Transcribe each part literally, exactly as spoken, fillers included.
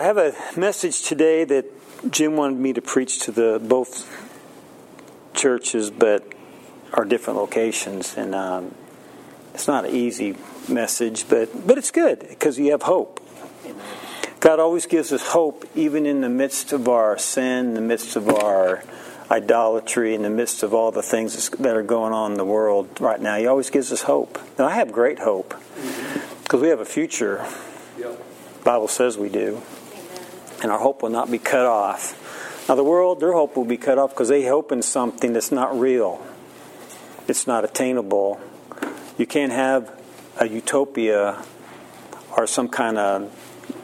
I have a message today that Jim wanted me to preach to the both churches, but are different locations, and um, it's not an easy message, but but it's good because you have hope. God always gives us hope, even in the midst of our sin, in the midst of our idolatry, in the midst of all the things that are going on in the world right now. He always gives us hope. And I have great hope because we have a future. The Bible says we do. And our hope will not be cut off. Now the world, their hope will be cut off because they hope in something that's not real. It's not attainable. You can't have a utopia or some kind of,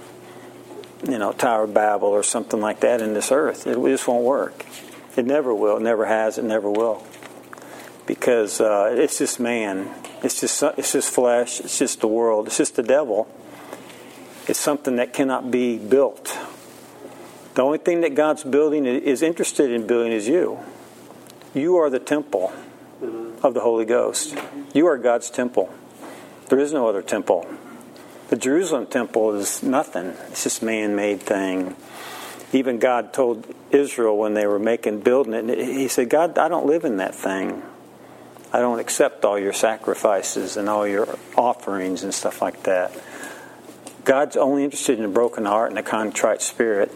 you know, Tower of Babel or something like that in this earth. It just won't work. It never will. It never has. It never will. Because uh, it's just man. It's just it's just flesh. It's just the world. It's just the devil. It's something that cannot be built. The only thing that God's building is interested in building is you. You are the temple of the Holy Ghost. You are God's temple. There is no other temple. The Jerusalem temple is nothing. It's just a man-made thing. Even God told Israel when they were making, building it, He said, God, I don't live in that thing. I don't accept all your sacrifices and all your offerings and stuff like that. God's only interested in a broken heart and a contrite spirit.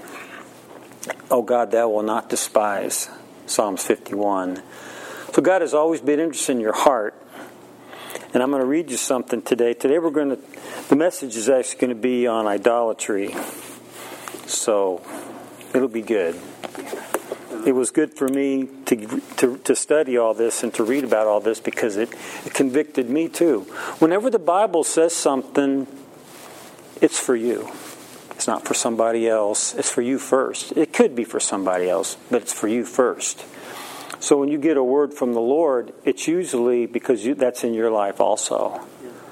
Oh God, thou will not despise. Psalms fifty-one. So God has always been interested in your heart. And I'm going to read you something today. Today we're going to, the message is actually going to be on idolatry. So it'll be good. It was good for me to, to to study all this and to read about all this because it, it convicted me too. Whenever the Bible says something, it's for you. It's not for somebody else. It's for you first. It could be for somebody else, but it's for you first. So when you get a word from the Lord, it's usually because you, that's in your life also.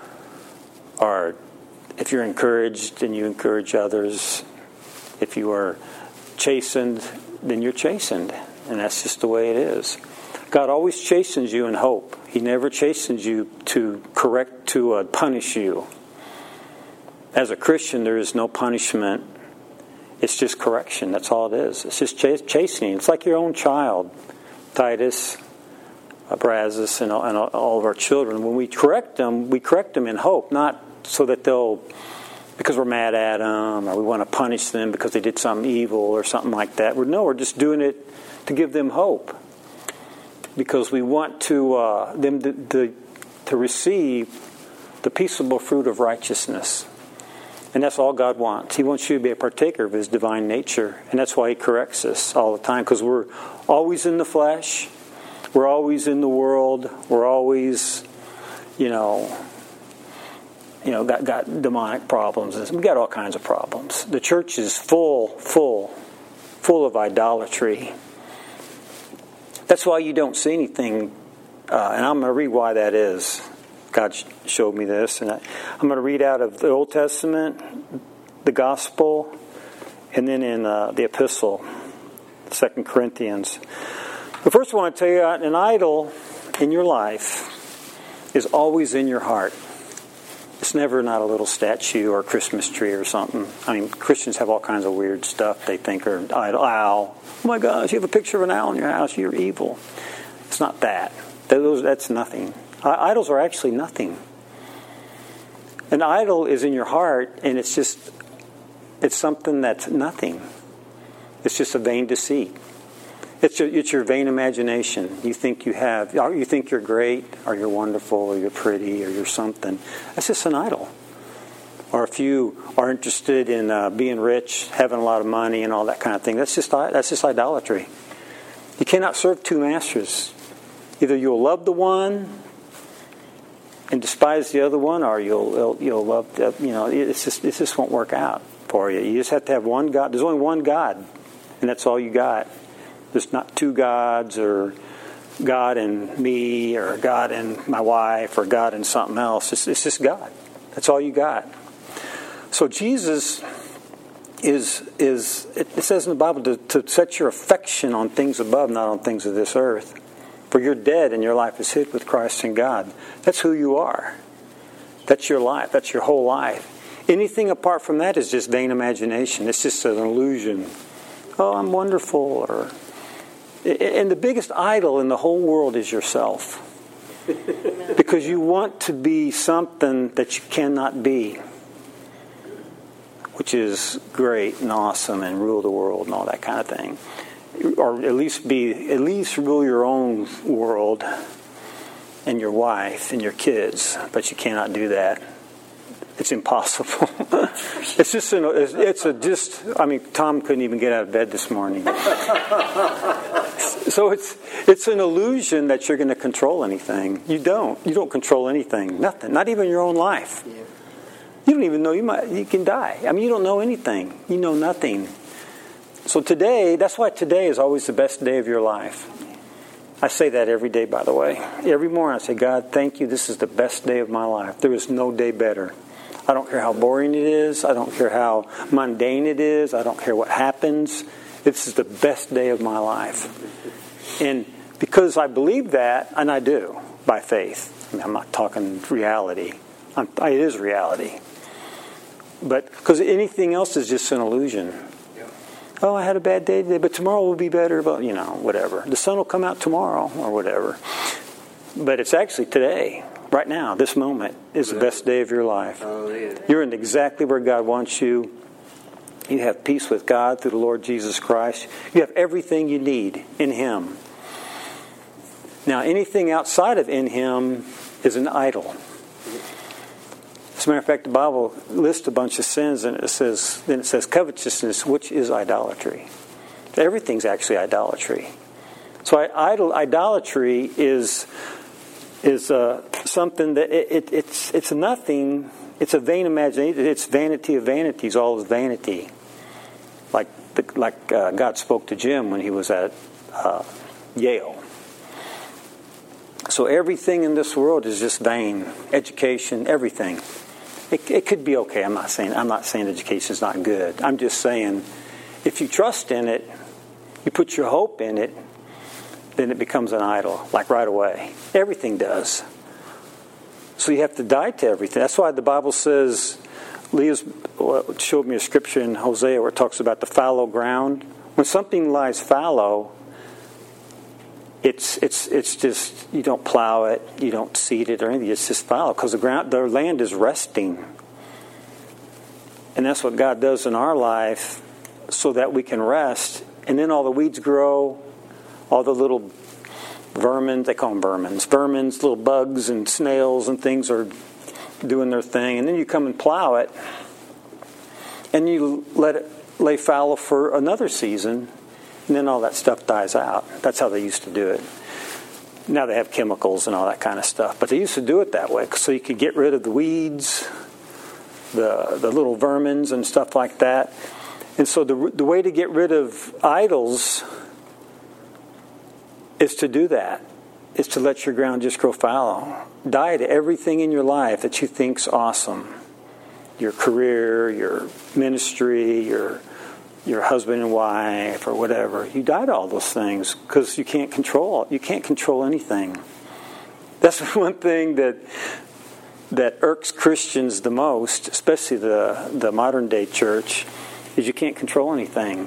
Or if you're encouraged and you encourage others, if you are chastened, then you're chastened. And that's just the way it is. God always chastens you in hope. He never chastens you to correct, to uh, punish you. As a Christian, there is no punishment. It's just correction. That's all it is. It's just chastening. It's like your own child. Titus, Brazos, and all of our children. When we correct them, we correct them in hope, not so that they'll, because we're mad at them, or we want to punish them because they did something evil or something like that. We're, no, we're just doing it to give them hope, because we want to uh, them to, to, to receive the peaceable fruit of righteousness. And that's all God wants. He wants you to be a partaker of His divine nature. And that's why He corrects us all the time. Because we're always in the flesh. We're always in the world. We're always, you know, you know, got, got demonic problems. We've got all kinds of problems. The church is full, full, full of idolatry. That's why you don't see anything. Uh, and I'm going to read why that is. God showed me this, and I, I'm going to read out of the Old Testament, the Gospel, and then in uh, the Epistle, Second Corinthians. But first I want to tell you, an idol in your life is always in your heart. It's never not a little statue or a Christmas tree or something. I mean, Christians have all kinds of weird stuff they think are idol. Owl. Oh my gosh, you have a picture of an owl in your house, you're evil. It's not that. Those, that's nothing. Idols are actually nothing. An idol is in your heart, and it's just, it's something that's nothing. It's just a vain deceit. It's your, it's your vain imagination. You think you have, you think you're great, or you're wonderful, or you're pretty, or you're something. That's just an idol. Or if you are interested in uh, being rich, having a lot of money, and all that kind of thing, that's just that's just idolatry. You cannot serve two masters. Either you'll love the one and despise the other one, or you'll you'll love the, you know it's just it just won't work out for you. You just have to have one God. There's only one God, and that's all you got. There's not two gods, or God and me, or God and my wife, or God and something else. It's, it's just God. That's all you got. So Jesus is is it says in the Bible to, to set your affection on things above, not on things of this earth. For you're dead and your life is hid with Christ in God. That's who you are. That's your life. That's your whole life. Anything apart from that is just vain imagination. It's just an illusion. Oh, I'm wonderful. Or, and the biggest idol in the whole world is yourself. Because you want to be something that you cannot be. Which is great and awesome and rule the world and all that kind of thing. Or at least be, at least rule your own world and your wife and your kids. But you cannot do that. It's impossible. It's just an, it's a just. I mean, Tom couldn't even get out of bed this morning. So it's it's an illusion that you're going to control anything. You don't. You don't control anything. Nothing. Not even your own life. Yeah. You don't even know you might. You can die. I mean, you don't know anything. You know nothing. So today, that's why today is always the best day of your life. I say that every day, by the way. Every morning I say, God, thank you. This is the best day of my life. There is no day better. I don't care how boring it is. I don't care how mundane it is. I don't care what happens. This is the best day of my life. And because I believe that, and I do, by faith. I mean, I'm not talking reality. I'm, it is reality. But because anything else is just an illusion. Oh, I had a bad day today, but tomorrow will be better. But, you know, whatever. The sun will come out tomorrow or whatever. But it's actually today. Right now, this moment is the best day of your life. Oh, yeah. You're in exactly where God wants you. You have peace with God through the Lord Jesus Christ. You have everything you need in Him. Now, anything outside of in Him is an idol. As a matter of fact, the Bible lists a bunch of sins, and it says, then it says covetousness, which is idolatry. Everything's actually idolatry. So idol idolatry is is uh, something that it, it, it's it's nothing. It's a vain imagination. It's vanity of vanities. All is vanity. Like the, like uh, God spoke to Jim when he was at uh, Yale. So everything in this world is just vain. Education, everything. It, it could be okay. I'm not saying I'm not saying education is not good. I'm just saying if you trust in it, you put your hope in it, then it becomes an idol, like right away. Everything does. So you have to die to everything. That's why the Bible says, Leah's showed me a scripture in Hosea where it talks about the fallow ground. When something lies fallow, it's it's it's just, you don't plow it, you don't seed it or anything. It's just fallow because the ground, the land is resting. And that's what God does in our life so that we can rest. And then all the weeds grow. All the little vermin, they call them vermins, vermins, little bugs and snails and things are doing their thing. And then you come and plow it, and you let it lay fallow for another season, and then all that stuff dies out. That's how they used to do it. Now they have chemicals and all that kind of stuff. But they used to do it that way, so you could get rid of the weeds, the the little vermins and stuff like that. And so the the way to get rid of idols is to do that. Is to let your ground just grow fallow. Die to everything in your life that you think's awesome. Your career, your ministry, your your husband and wife, or whatever. You die to all those things because you can't control. You can't control anything. That's one thing that that irks Christians the most, especially the the modern day church, is you can't control anything.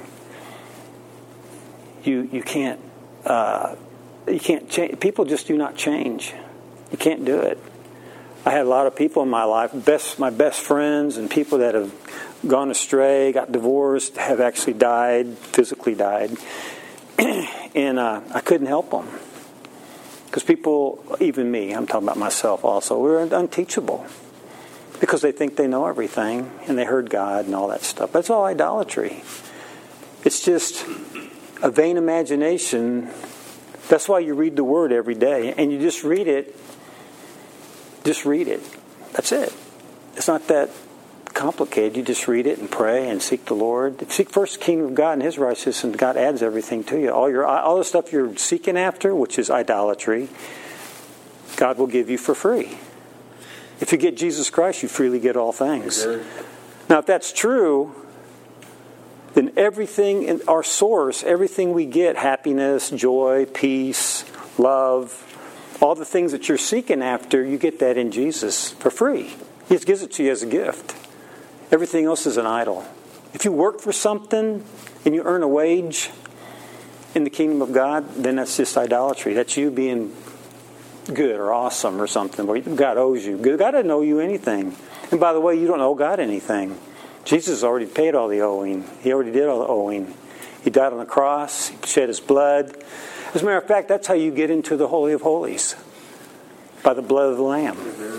You you can't. Uh, you can't change. People just do not change. You can't do it. I had a lot of people in my life, best my best friends and people that have gone astray, got divorced, have actually died, physically died, and uh, I couldn't help them because people, even me, I'm talking about myself also, we're unteachable because they think they know everything and they heard God and all that stuff. That's all idolatry. It's just a vain imagination. That's why you read the Word every day. And you just read it. Just read it. That's it. It's not that complicated. You just read it and pray and seek the Lord. Seek first the kingdom of God and His righteousness, and God adds everything to you. All your all the stuff you're seeking after, which is idolatry, God will give you for free. If you get Jesus Christ, you freely get all things. Now, if that's true, then everything in our source, everything we get, happiness, joy, peace, love, all the things that you're seeking after, you get that in Jesus for free. He just gives it to you as a gift. Everything else is an idol. If you work for something and you earn a wage in the kingdom of God, then that's just idolatry. That's you being good or awesome or something, where God owes you. God doesn't owe you anything. And by the way, you don't owe God anything. Jesus already paid all the owing. He already did all the owing. He died on the cross. He shed his blood. As a matter of fact, that's how you get into the Holy of Holies. By the blood of the Lamb.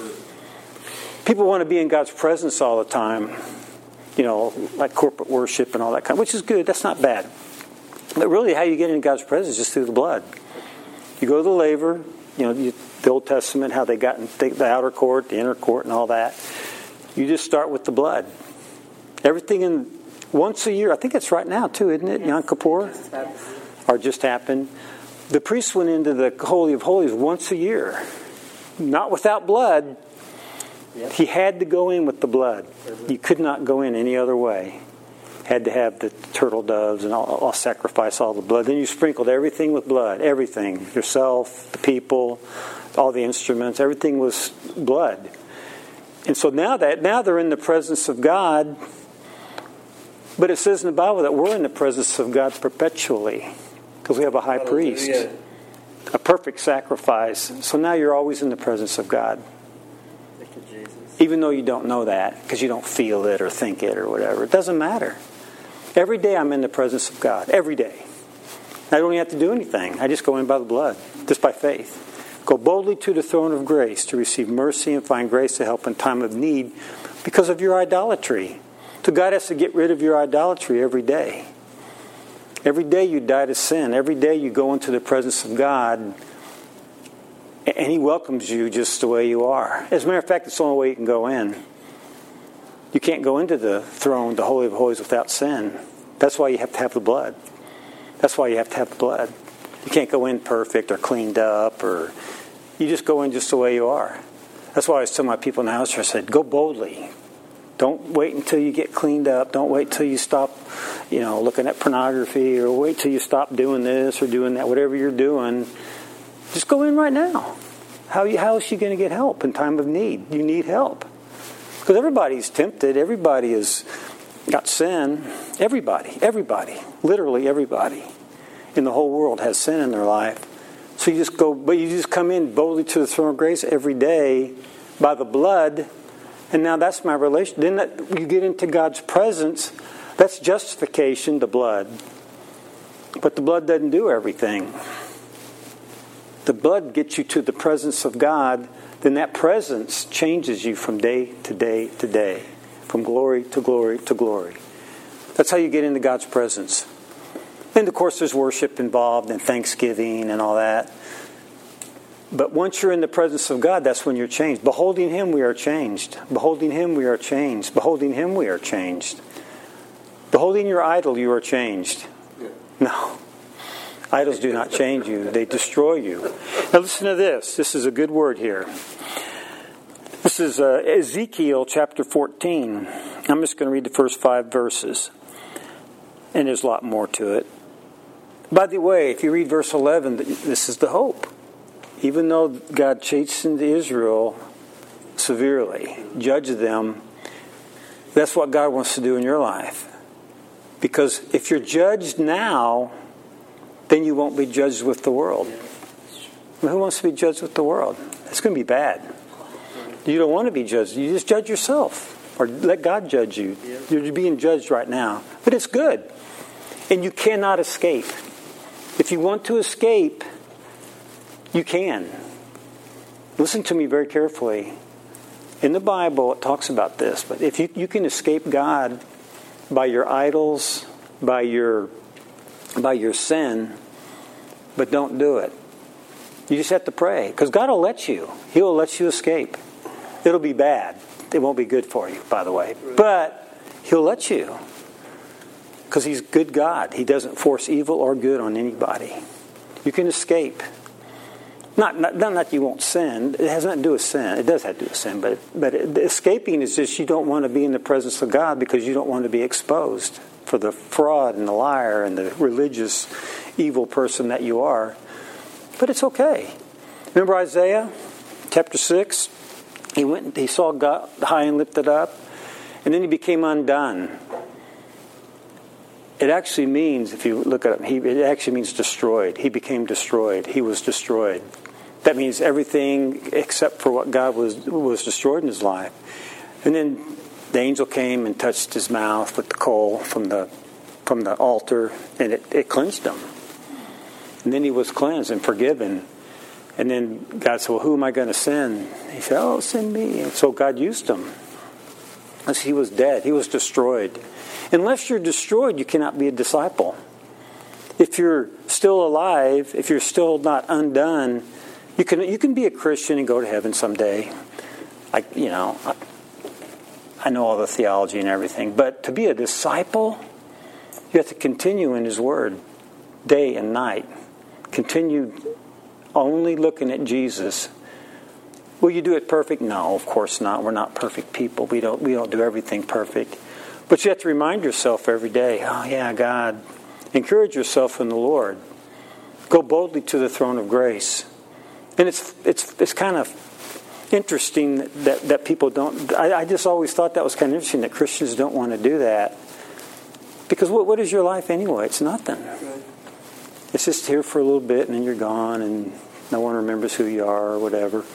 People want to be in God's presence all the time. You know, like corporate worship and all that kind, which is good. That's not bad. But really, how you get into God's presence is just through the blood. You go to the laver, you know, you, the Old Testament, how they got in the, the outer court, the inner court, and all that. You just start with the blood. Everything in once a year. I think it's right now too, isn't it? Yes. Yom Kippur, just or just happened. The priest went into the Holy of Holies once a year, not without blood. Yep. He had to go in with the blood. You could not go in any other way. Had to have the turtle doves and all, all sacrifice all the blood. Then you sprinkled everything with blood. Everything. Yourself, the people, all the instruments. Everything was blood. And so now that now they're in the presence of God. But it says in the Bible that we're in the presence of God perpetually. Because we have a high priest. A perfect sacrifice. So now you're always in the presence of God. Even though you don't know that, because you don't feel it or think it or whatever. It doesn't matter. Every day I'm in the presence of God. Every day. I don't even have to do anything. I just go in by the blood. Just by faith. Go boldly to the throne of grace to receive mercy and find grace to help in time of need because of your idolatry. So God has to get rid of your idolatry every day. Every day you die to sin. Every day you go into the presence of God. And He welcomes you just the way you are. As a matter of fact, it's the only way you can go in. You can't go into the throne, the Holy of Holies, without sin. That's why you have to have the blood. That's why you have to have the blood. You can't go in perfect or cleaned up, or you just go in just the way you are. That's why I tell my people in the house, I said, go boldly. Don't wait until you get cleaned up. Don't wait till you stop, you know, looking at pornography, or wait till you stop doing this or doing that. Whatever you're doing, just go in right now. How, you, how is she going to get help in time of need? You need help. Because everybody's tempted. Everybody has got sin. Everybody. Everybody. Literally everybody in the whole world has sin in their life. So you just go, but you just come in boldly to the throne of grace every day by the blood. And now that's my relation. Then that, you get into God's presence. That's justification, the blood. But the blood doesn't do everything. The blood gets you to the presence of God. Then that presence changes you from day to day to day. From glory to glory to glory. That's how you get into God's presence. And of course there's worship involved and thanksgiving and all that. But once you're in the presence of God, that's when you're changed. Beholding Him, we are changed. Beholding Him, we are changed. Beholding Him, we are changed. Beholding your idol, you are changed. No. Idols do not change you. They destroy you. Now listen to this. This is a good word here. This is uh, Ezekiel chapter fourteen. I'm just going to read the first five verses. And there's a lot more to it. By the way, if you read verse eleven, this is the hope. Even though God chastened Israel severely, judged them, that's what God wants to do in your life. Because if you're judged now, then you won't be judged with the world. Well, who wants to be judged with the world? It's going to be bad. You don't want to be judged. You just judge yourself. Or let God judge you. You're being judged right now. But it's good. And you cannot escape. If you want to escape, you can. Listen to me very carefully. In the Bible, it talks about this. But if you, you can escape God by your idols, by your by your sin, but don't do it. You just have to pray. Because God will let you. He will let you escape. It'll be bad. It won't be good for you, by the way. But He'll let you. Because He's good God. He doesn't force evil or good on anybody. You can escape. Not, not, not that you won't sin. It has nothing to do with sin. It does have to do with sin. But, but it, escaping is just you don't want to be in the presence of God because you don't want to be exposed for the fraud and the liar and the religious evil person that you are. But it's okay. Remember Isaiah chapter six? He went. He saw God high and lifted up. And then he became undone. It actually means, if you look at it, he, it actually means destroyed. He became destroyed. He was destroyed. That means everything except for what God was was destroyed in his life. And then the angel came and touched his mouth with the coal from the from the altar, and it, it cleansed him. And then he was cleansed and forgiven. And then God said, well, who am I going to send? He said, oh, send me. And so God used him. As he was dead. He was destroyed. Unless you're destroyed, you cannot be a disciple. If you're still alive, if you're still not undone, you can you can be a Christian and go to heaven someday. I, you know, I, I know all the theology and everything. But to be a disciple, you have to continue in his word day and night. Continue only looking at Jesus. Will you do it perfect? No, of course not. We're not perfect people. We don't we don't do everything perfect. But you have to remind yourself every day, oh yeah, God. Encourage yourself in the Lord. Go boldly to the throne of grace. And it's it's it's kind of interesting that, that people don't... I, I just always thought that was kind of interesting that Christians don't want to do that. Because what what is your life anyway? It's nothing. It's just here for a little bit and then you're gone and no one remembers who you are or whatever.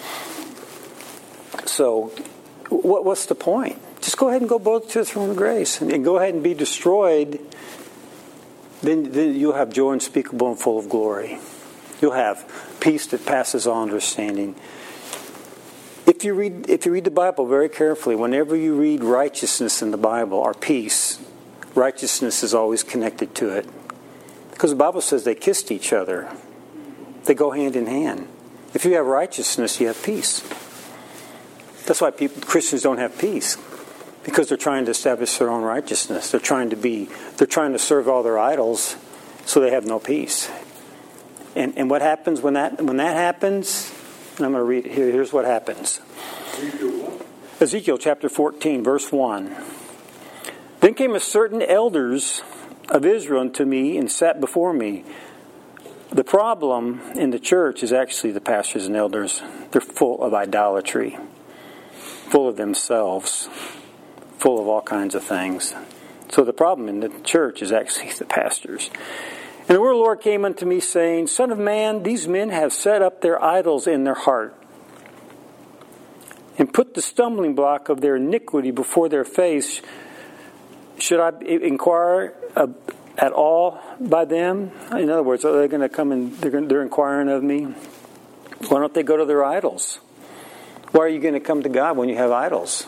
So what what's the point? Just go ahead and go both to the throne of grace and, and go ahead and be destroyed. Then, then you'll have joy unspeakable and full of glory. You'll have peace that passes all understanding. If you read if you read the Bible very carefully, whenever you read righteousness in the Bible or peace, righteousness is always connected to it. Because the Bible says they kissed each other. They go hand in hand. If you have righteousness, you have peace. That's why people, Christians don't have peace. Because they're trying to establish their own righteousness. They're trying to be, they're trying to serve all their idols, so they have no peace. And and what happens when that when that happens? And I'm going to read it here. Here's what happens. Ezekiel chapter fourteen, verse one. Then came a certain elders of Israel unto me and sat before me. The problem in the church is actually the pastors and elders. They're full of idolatry, full of themselves, full of all kinds of things. So the problem in the church is actually the pastors. And the word of the Lord came unto me, saying, Son of man, these men have set up their idols in their heart, and put the stumbling block of their iniquity before their face. Should I inquire at all by them? In other words, are they going to come and they're, going, they're inquiring of me? Why don't they go to their idols? Why are you going to come to God when you have idols?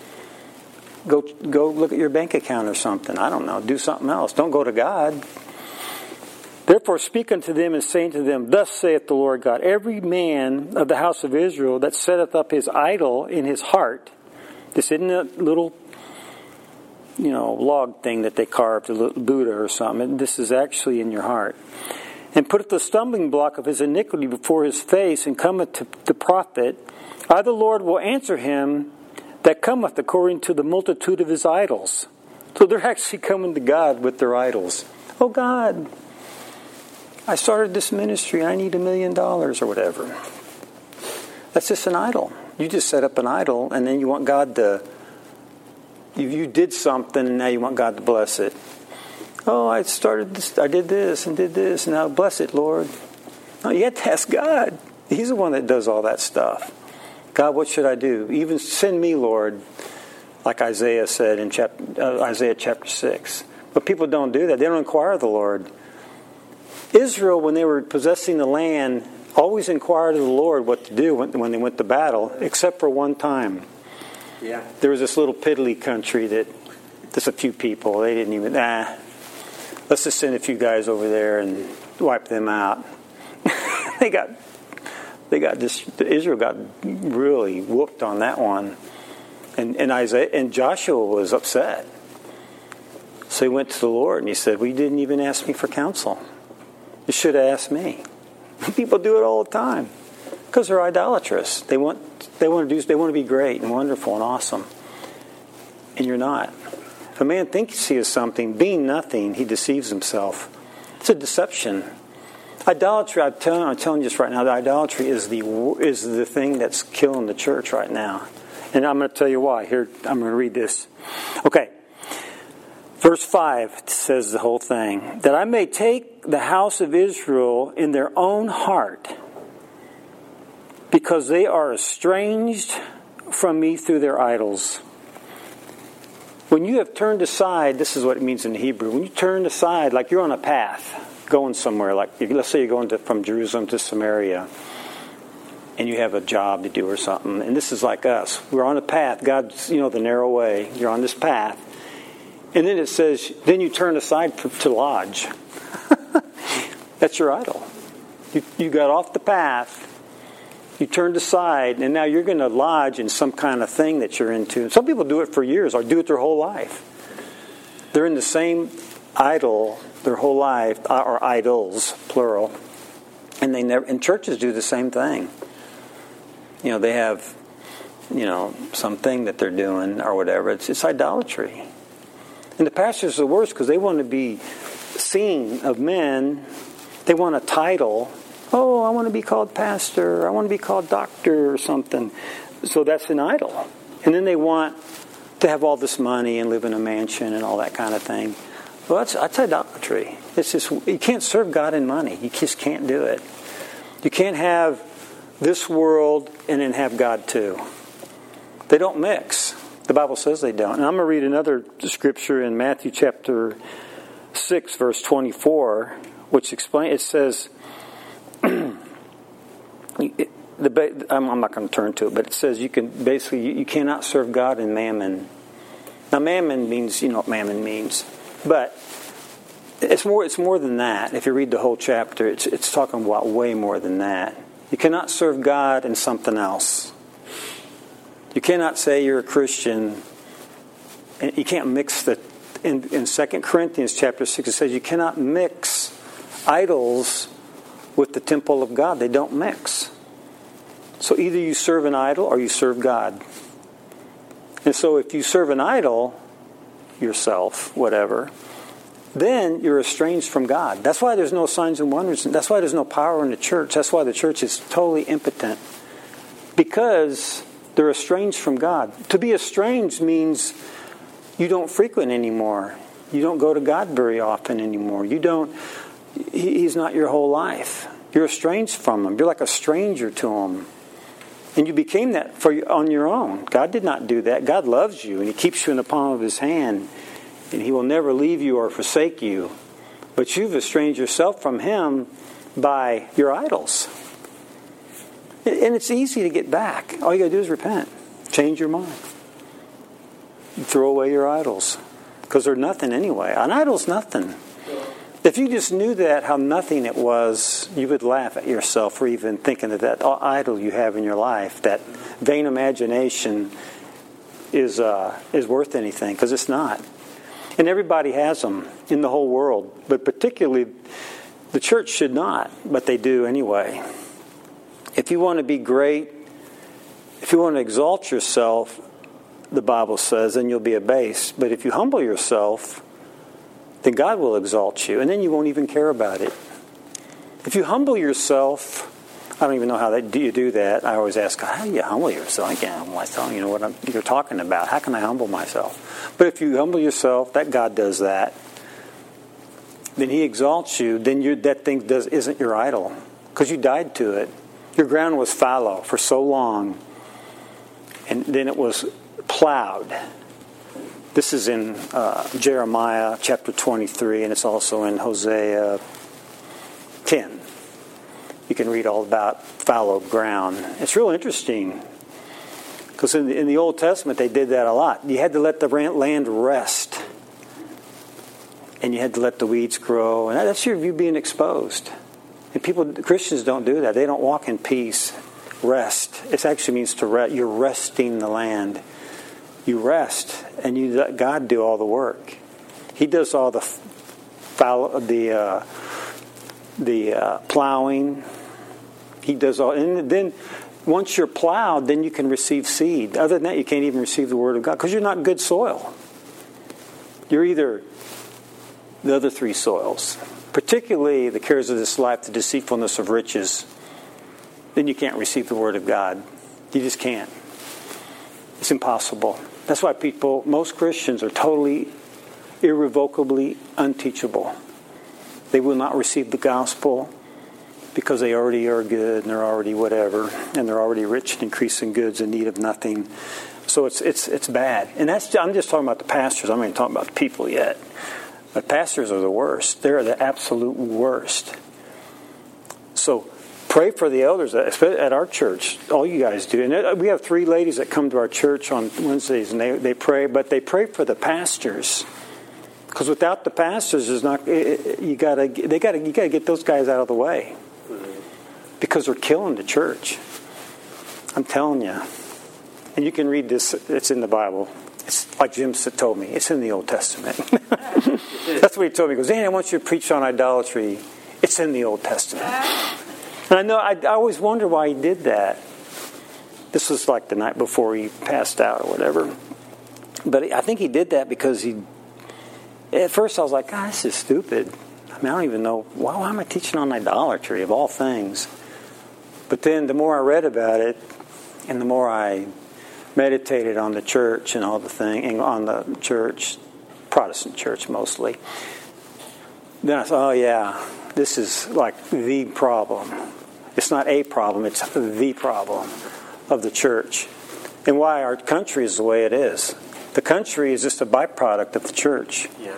Go go look at your bank account or something. I don't know. Do something else. Don't go to God. Therefore speak unto them and say unto them, Thus saith the Lord God, every man of the house of Israel that setteth up his idol in his heart, this isn't a little, you know, log thing that they carved, a little Buddha or something. This is actually in your heart. And putteth the stumbling block of his iniquity before his face, and cometh to the prophet, I the Lord will answer him that cometh according to the multitude of his idols. So they're actually coming to God with their idols. Oh God, I started this ministry. I need a million dollars or whatever. That's just an idol. You just set up an idol and then you want God to... You, you did something and now you want God to bless it. Oh, I started this. I did this and did this and now bless it, Lord. No, you have to ask God. He's the one that does all that stuff. God, what should I do? Even send me, Lord, like Isaiah said in chapter, uh, Isaiah chapter six. But people don't do that. They don't inquire of the Lord. Israel, when they were possessing the land, always inquired of the Lord what to do when, when they went to battle, except for one time. Yeah. There was this little piddly country that, just a few people, they didn't even, nah, let's just send a few guys over there and wipe them out. they got... They got this. Israel got really whooped on that one, and and Isaiah and Joshua was upset. So he went to the Lord and he said, "We didn't even ask me for counsel. You should have asked me." People do it all the time because they're idolatrous. They want they want to do they want to be great and wonderful and awesome, and you're not. If a man thinks he is something, being nothing, he deceives himself. It's a deception. Idolatry, I'm telling, I'm telling you this right now, that idolatry is the is the thing that's killing the church right now. And I'm going to tell you why. Here, I'm going to read this. Okay. Verse five says the whole thing. That I may take the house of Israel in their own heart, because they are estranged from me through their idols. When you have turned aside, this is what it means in Hebrew. When you turn aside, like you're on a path, going somewhere, like let's say you're going to, from Jerusalem to Samaria, and you have a job to do or something, and this is like us. We're on a path. God's, you know, the narrow way. You're on this path. And then it says, then you turn aside to lodge. That's your idol. You, you got off the path. You turned aside, and now you're going to lodge in some kind of thing that you're into. Some people do it for years or do it their whole life. They're in the same idol their whole life, or idols, plural. And they never. And churches do the same thing. You know, they have, you know, something that they're doing or whatever. It's, it's idolatry. And the pastors are the worst because they want to be seen of men. They want a title. Oh, I want to be called pastor. I want to be called doctor or something. So that's an idol. And then they want to have all this money and live in a mansion and all that kind of thing. Well, that's, that's idolatry. It's just, you can't serve God in money. You just can't do it. You can't have this world and then have God too. They don't mix. The Bible says they don't. And I'm going to read another scripture in Matthew chapter six, verse twenty-four, which explains, it says, it, the, I'm, I'm not going to turn to it, but it says you can basically, you, you cannot serve God in mammon. Now mammon means, you know what mammon means. But it's more, it's more than that. If you read the whole chapter, it's, it's talking about way more than that. You cannot serve God in something else. You cannot say you're a Christian, and you can't mix the, in, in Second Corinthians chapter six, it says you cannot mix idols with the temple of God. They don't mix. So either you serve an idol or you serve God. And so if you serve an idol, yourself, whatever, then you're estranged from God. That's why there's no signs and wonders. That's why there's no power in the church. That's why the church is totally impotent. Because they're estranged from God. To be estranged means you don't frequent anymore. You don't go to God very often anymore. You don't, He's not your whole life. You're estranged from Him. You're like a stranger to Him. And you became that for on your own. God did not do that. God loves you and He keeps you in the palm of His hand. And He will never leave you or forsake you. But you've estranged yourself from Him by your idols. And it's easy to get back. All you got to do is repent. Change your mind. Throw away your idols. Because they're nothing anyway. An idol's nothing. If you just knew that, how nothing it was, you would laugh at yourself for even thinking that that idol you have in your life, that vain imagination, is uh, is worth anything. Because it's not. And everybody has them in the whole world. But particularly, the church should not. But they do anyway. If you want to be great, if you want to exalt yourself, the Bible says, then you'll be abased. But if you humble yourself, then God will exalt you. And then you won't even care about it. If you humble yourself, I don't even know how that, do you do that. I always ask, how do you humble yourself? I can't humble myself. You know what I'm, you're talking about. How can I humble myself? But if you humble yourself, that God does that. Then He exalts you. Then you, that thing does, isn't your idol. Because you died to it. Your ground was fallow for so long. And then it was plowed. This is in uh, Jeremiah chapter twenty-three, and it's also in Hosea ten. You can read all about fallow ground. It's real interesting. Because in the, in the Old Testament, they did that a lot. You had to let the land rest. And you had to let the weeds grow. And that's your view being exposed. And people, Christians don't do that. They don't walk in peace, rest. It actually means to rest. You're resting the land. You rest, and you let God do all the work. He does all the foul, the uh, the uh, plowing. He does all, and then once you're plowed, then you can receive seed. Other than that, you can't even receive the word of God because you're not good soil. You're either the other three soils. Particularly the cares of this life, the deceitfulness of riches, then you can't receive the Word of God. You just can't. It's impossible. That's why people, most Christians are totally, irrevocably unteachable. They will not receive the gospel because they already are good and they're already whatever, and they're already rich and increasing goods in need of nothing. So it's it's it's bad. And that's I'm just talking about the pastors. I'm not even talking about the people yet. But pastors are the worst. They're the absolute worst. So pray for the elders at our church. All you guys do. And we have three ladies that come to our church on Wednesdays, and they, they pray. But they pray for the pastors, because without the pastors, there's not. You gotta. They gotta. You gotta get those guys out of the way, because they're killing the church. I'm telling you. And you can read this. It's in the Bible. It's like Jim told me. It's in the Old Testament. That's what he told me. He goes, Danny, I want you to preach on idolatry. It's in the Old Testament. And I know, I, I always wonder why he did that. This was like the night before he passed out or whatever. But I think he did that because he, at first I was like, God, this is stupid. I mean, I don't even know, why, why am I teaching on idolatry of all things? But then the more I read about it, and the more I meditated on the church and all the thing, and on the church, Protestant church mostly, then I thought, oh yeah, this is like the problem. It's not a problem, it's the problem of the church. And why our country is the way it is. The country is just a byproduct of the church. Yeah.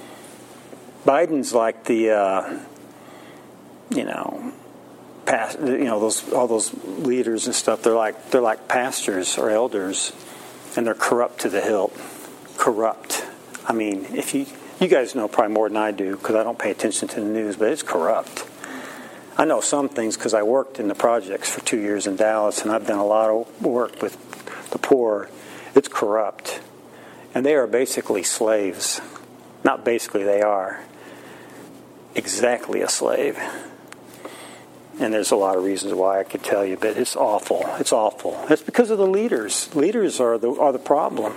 Biden's like the, uh, you know, past, you know, those all those leaders and stuff. They're like they're like pastors or elders, and they're corrupt to the hilt. Corrupt. I mean, if you you guys know probably more than I do because I don't pay attention to the news, but it's corrupt. I know some things because I worked in the projects for two years in Dallas, and I've done a lot of work with the poor. It's corrupt. And they are basically slaves. Not basically, they are exactly a slave. And there's a lot of reasons why I could tell you, but it's awful. It's awful. It's because of the leaders. Leaders are the are the problem.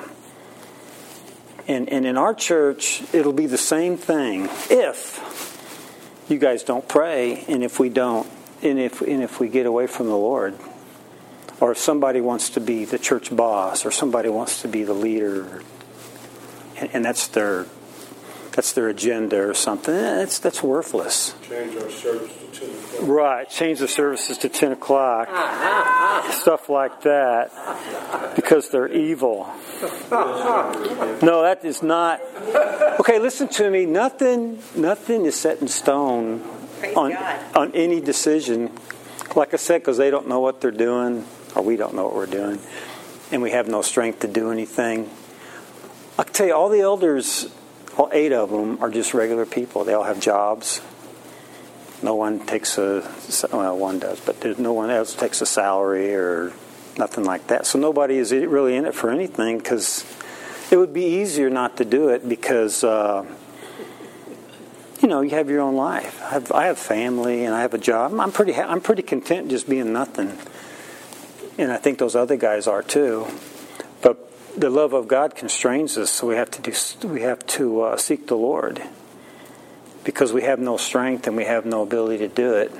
And and in our church, it'll be the same thing if you guys don't pray, and if we don't, and if and if we get away from the Lord. Or if somebody wants to be the church boss, or somebody wants to be the leader, and, and that's their that's their agenda or something, that's that's worthless. Change our service to ten o'clock. Right, change the services to ten o'clock. Stuff like that, because they're evil. No, that is not. Okay, listen to me. Nothing, nothing is set in stone on on any decision. Like I said, because they don't know what they're doing. Or we don't know what we're doing, and we have no strength to do anything. I'll tell you, all the elders, all eight of them, are just regular people. They all have jobs. No one takes a, well, one does, but no one else takes a salary or nothing like that. So nobody is really in it for anything, because it would be easier not to do it because, uh, you know, you have your own life. I have, I have family and I have a job. I'm pretty, I'm pretty content just being nothing. And I think those other guys are too. But the love of God constrains us, so we have to do. We have to uh, seek the Lord, because we have no strength and we have no ability to do it.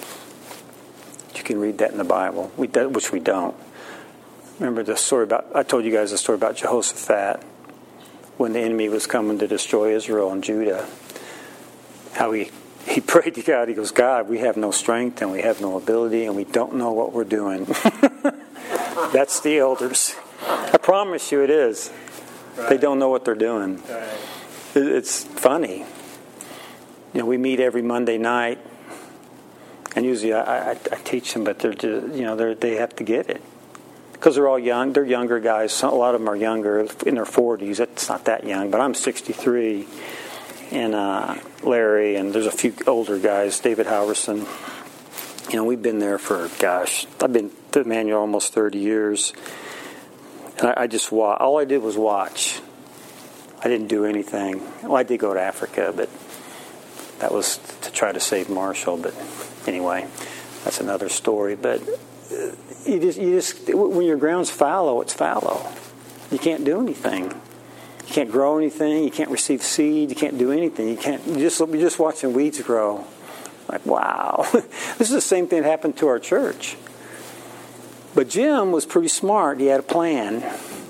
You can read that in the Bible, we, which we don't. Remember the story about? I told you guys the story about Jehoshaphat when the enemy was coming to destroy Israel and Judah. How he. He prayed to God. He goes, God, we have no strength and we have no ability and we don't know what we're doing. That's the elders. I promise you it is. Right. They don't know what they're doing. Right. It's funny. You know, we meet every Monday night, and usually I, I, I teach them, but they're just, you know, they they have to get it because they're all young. They're younger guys. A lot of them are younger, in their forties. It's not that young, but I'm sixty-three. And uh, Larry, and there's a few older guys, David Howerson. You know, we've been there for, gosh, I've been to Emmanuel almost thirty years. And I, I just watch. All I did was watch. I didn't do anything. Well, I did go to Africa, but that was to try to save Marshall. But anyway, that's another story. But you just, you just when your ground's fallow, it's fallow. You can't do anything. You can't grow anything. You can't receive seed. You can't do anything. You can't. You just you're just watching weeds grow. Like, wow, this is the same thing that happened to our church. But Jim was pretty smart. He had a plan.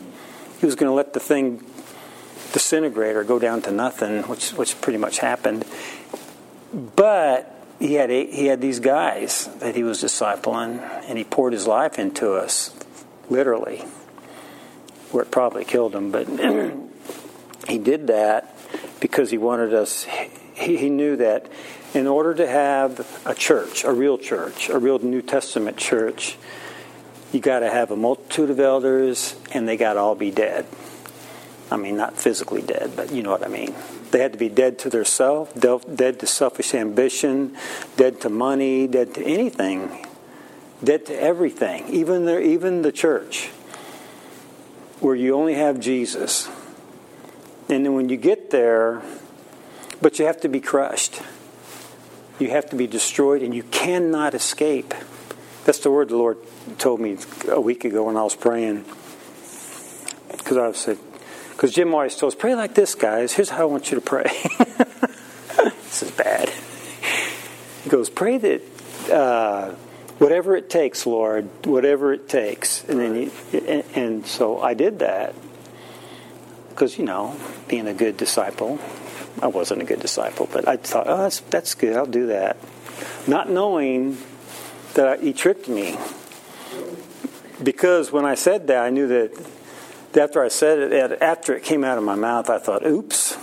he was going to let the thing disintegrate or go down to nothing, which which pretty much happened. But he had eight, he had these guys that he was discipling, and he poured his life into us, literally, where it probably killed him. But he did that because he wanted us. He, he knew that in order to have a church, a real church, a real New Testament church, you got to have a multitude of elders, and they got to all be dead. I mean, not physically dead, but you know what I mean. They had to be dead to their self, dead to selfish ambition, dead to money, dead to anything, dead to everything, even the, even the church, where you only have Jesus. And then when you get there, but you have to be crushed. You have to be destroyed, and you cannot escape. That's the word the Lord told me a week ago when I was praying. Because I was because Jim always told us, pray like this, guys. Here's how I want you to pray. This is bad. He goes, pray that uh, whatever it takes, Lord, whatever it takes. And then he, and, and so I did that. Because, you know, being a good disciple, I wasn't a good disciple, but I thought, oh, that's that's good. I'll do that. Not knowing that I, he tricked me. Because when I said that, I knew that after I said it, after it came out of my mouth, I thought, oops.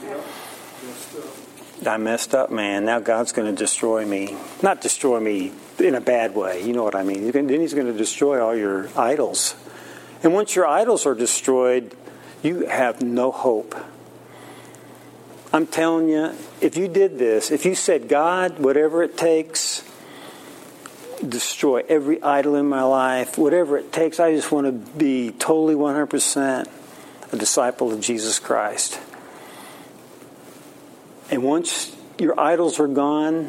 I messed up, man. Now God's going to destroy me. Not destroy me in a bad way. You know what I mean. Then he's going to destroy all your idols. And once your idols are destroyed, you have no hope. I'm telling you, if you did this, if you said, God, whatever it takes, destroy every idol in my life, whatever it takes, I just want to be totally one hundred percent a disciple of Jesus Christ. And once your idols are gone,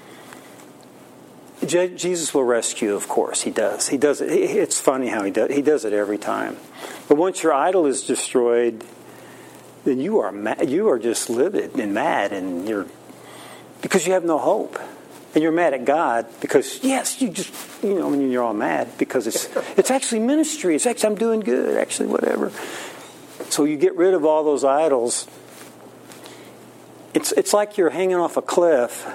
Jesus will rescue you, of course. He does. He does it. It's funny how he does. He does it every time. But once your idol is destroyed, then you are mad, you are just livid and mad, and you're because you have no hope, and you're mad at God because yes, you just you know when you're all mad because it's it's actually ministry. It's actually I'm doing good. Actually, whatever. So you get rid of all those idols. It's it's like you're hanging off a cliff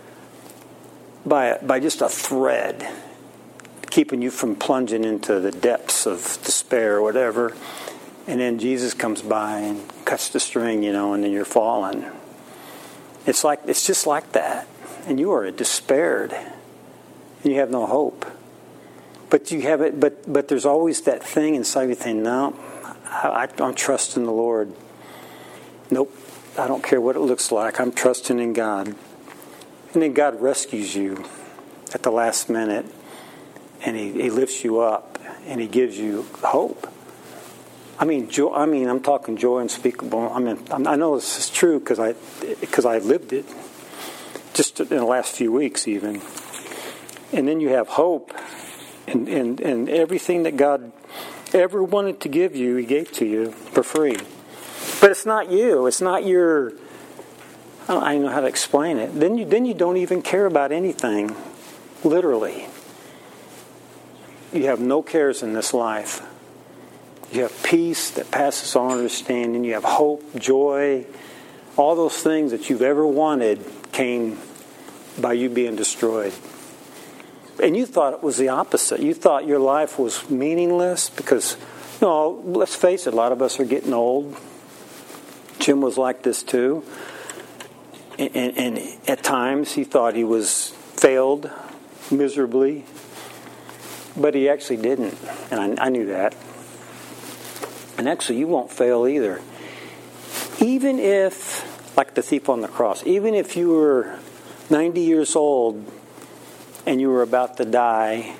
by by just a thread, keeping you from plunging into the depths of despair or whatever. And then Jesus comes by and cuts the string, you know, and then you're falling. It's like it's just like that. And you are despaired. And you have no hope. But you have it but but there's always that thing inside you think, no, I, I, I'm trusting the Lord. Nope. I don't care what it looks like. I'm trusting in God. And then God rescues you at the last minute. And he, he lifts you up. And he gives you hope. I mean, joy, I mean, I'm talking joy unspeakable. I mean, I know this is true because I, because I lived it, just in the last few weeks, even. And then you have hope, and and and everything that God ever wanted to give you, He gave to you for free. But it's not you. It's not your. I don't, I don't know how to explain it. Then you then you don't even care about anything, literally. You have no cares in this life. You have peace that passes all understanding. You have hope, joy. All those things that you've ever wanted came by you being destroyed. And you thought it was the opposite. You thought your life was meaningless because, you know, let's face it, a lot of us are getting old. Jim was like this too. And, and, and at times he thought he was failed miserably. But he actually didn't. And I, I knew that. And actually, you won't fail either. Even if, like the thief on the cross, even if you were ninety years old and you were about to die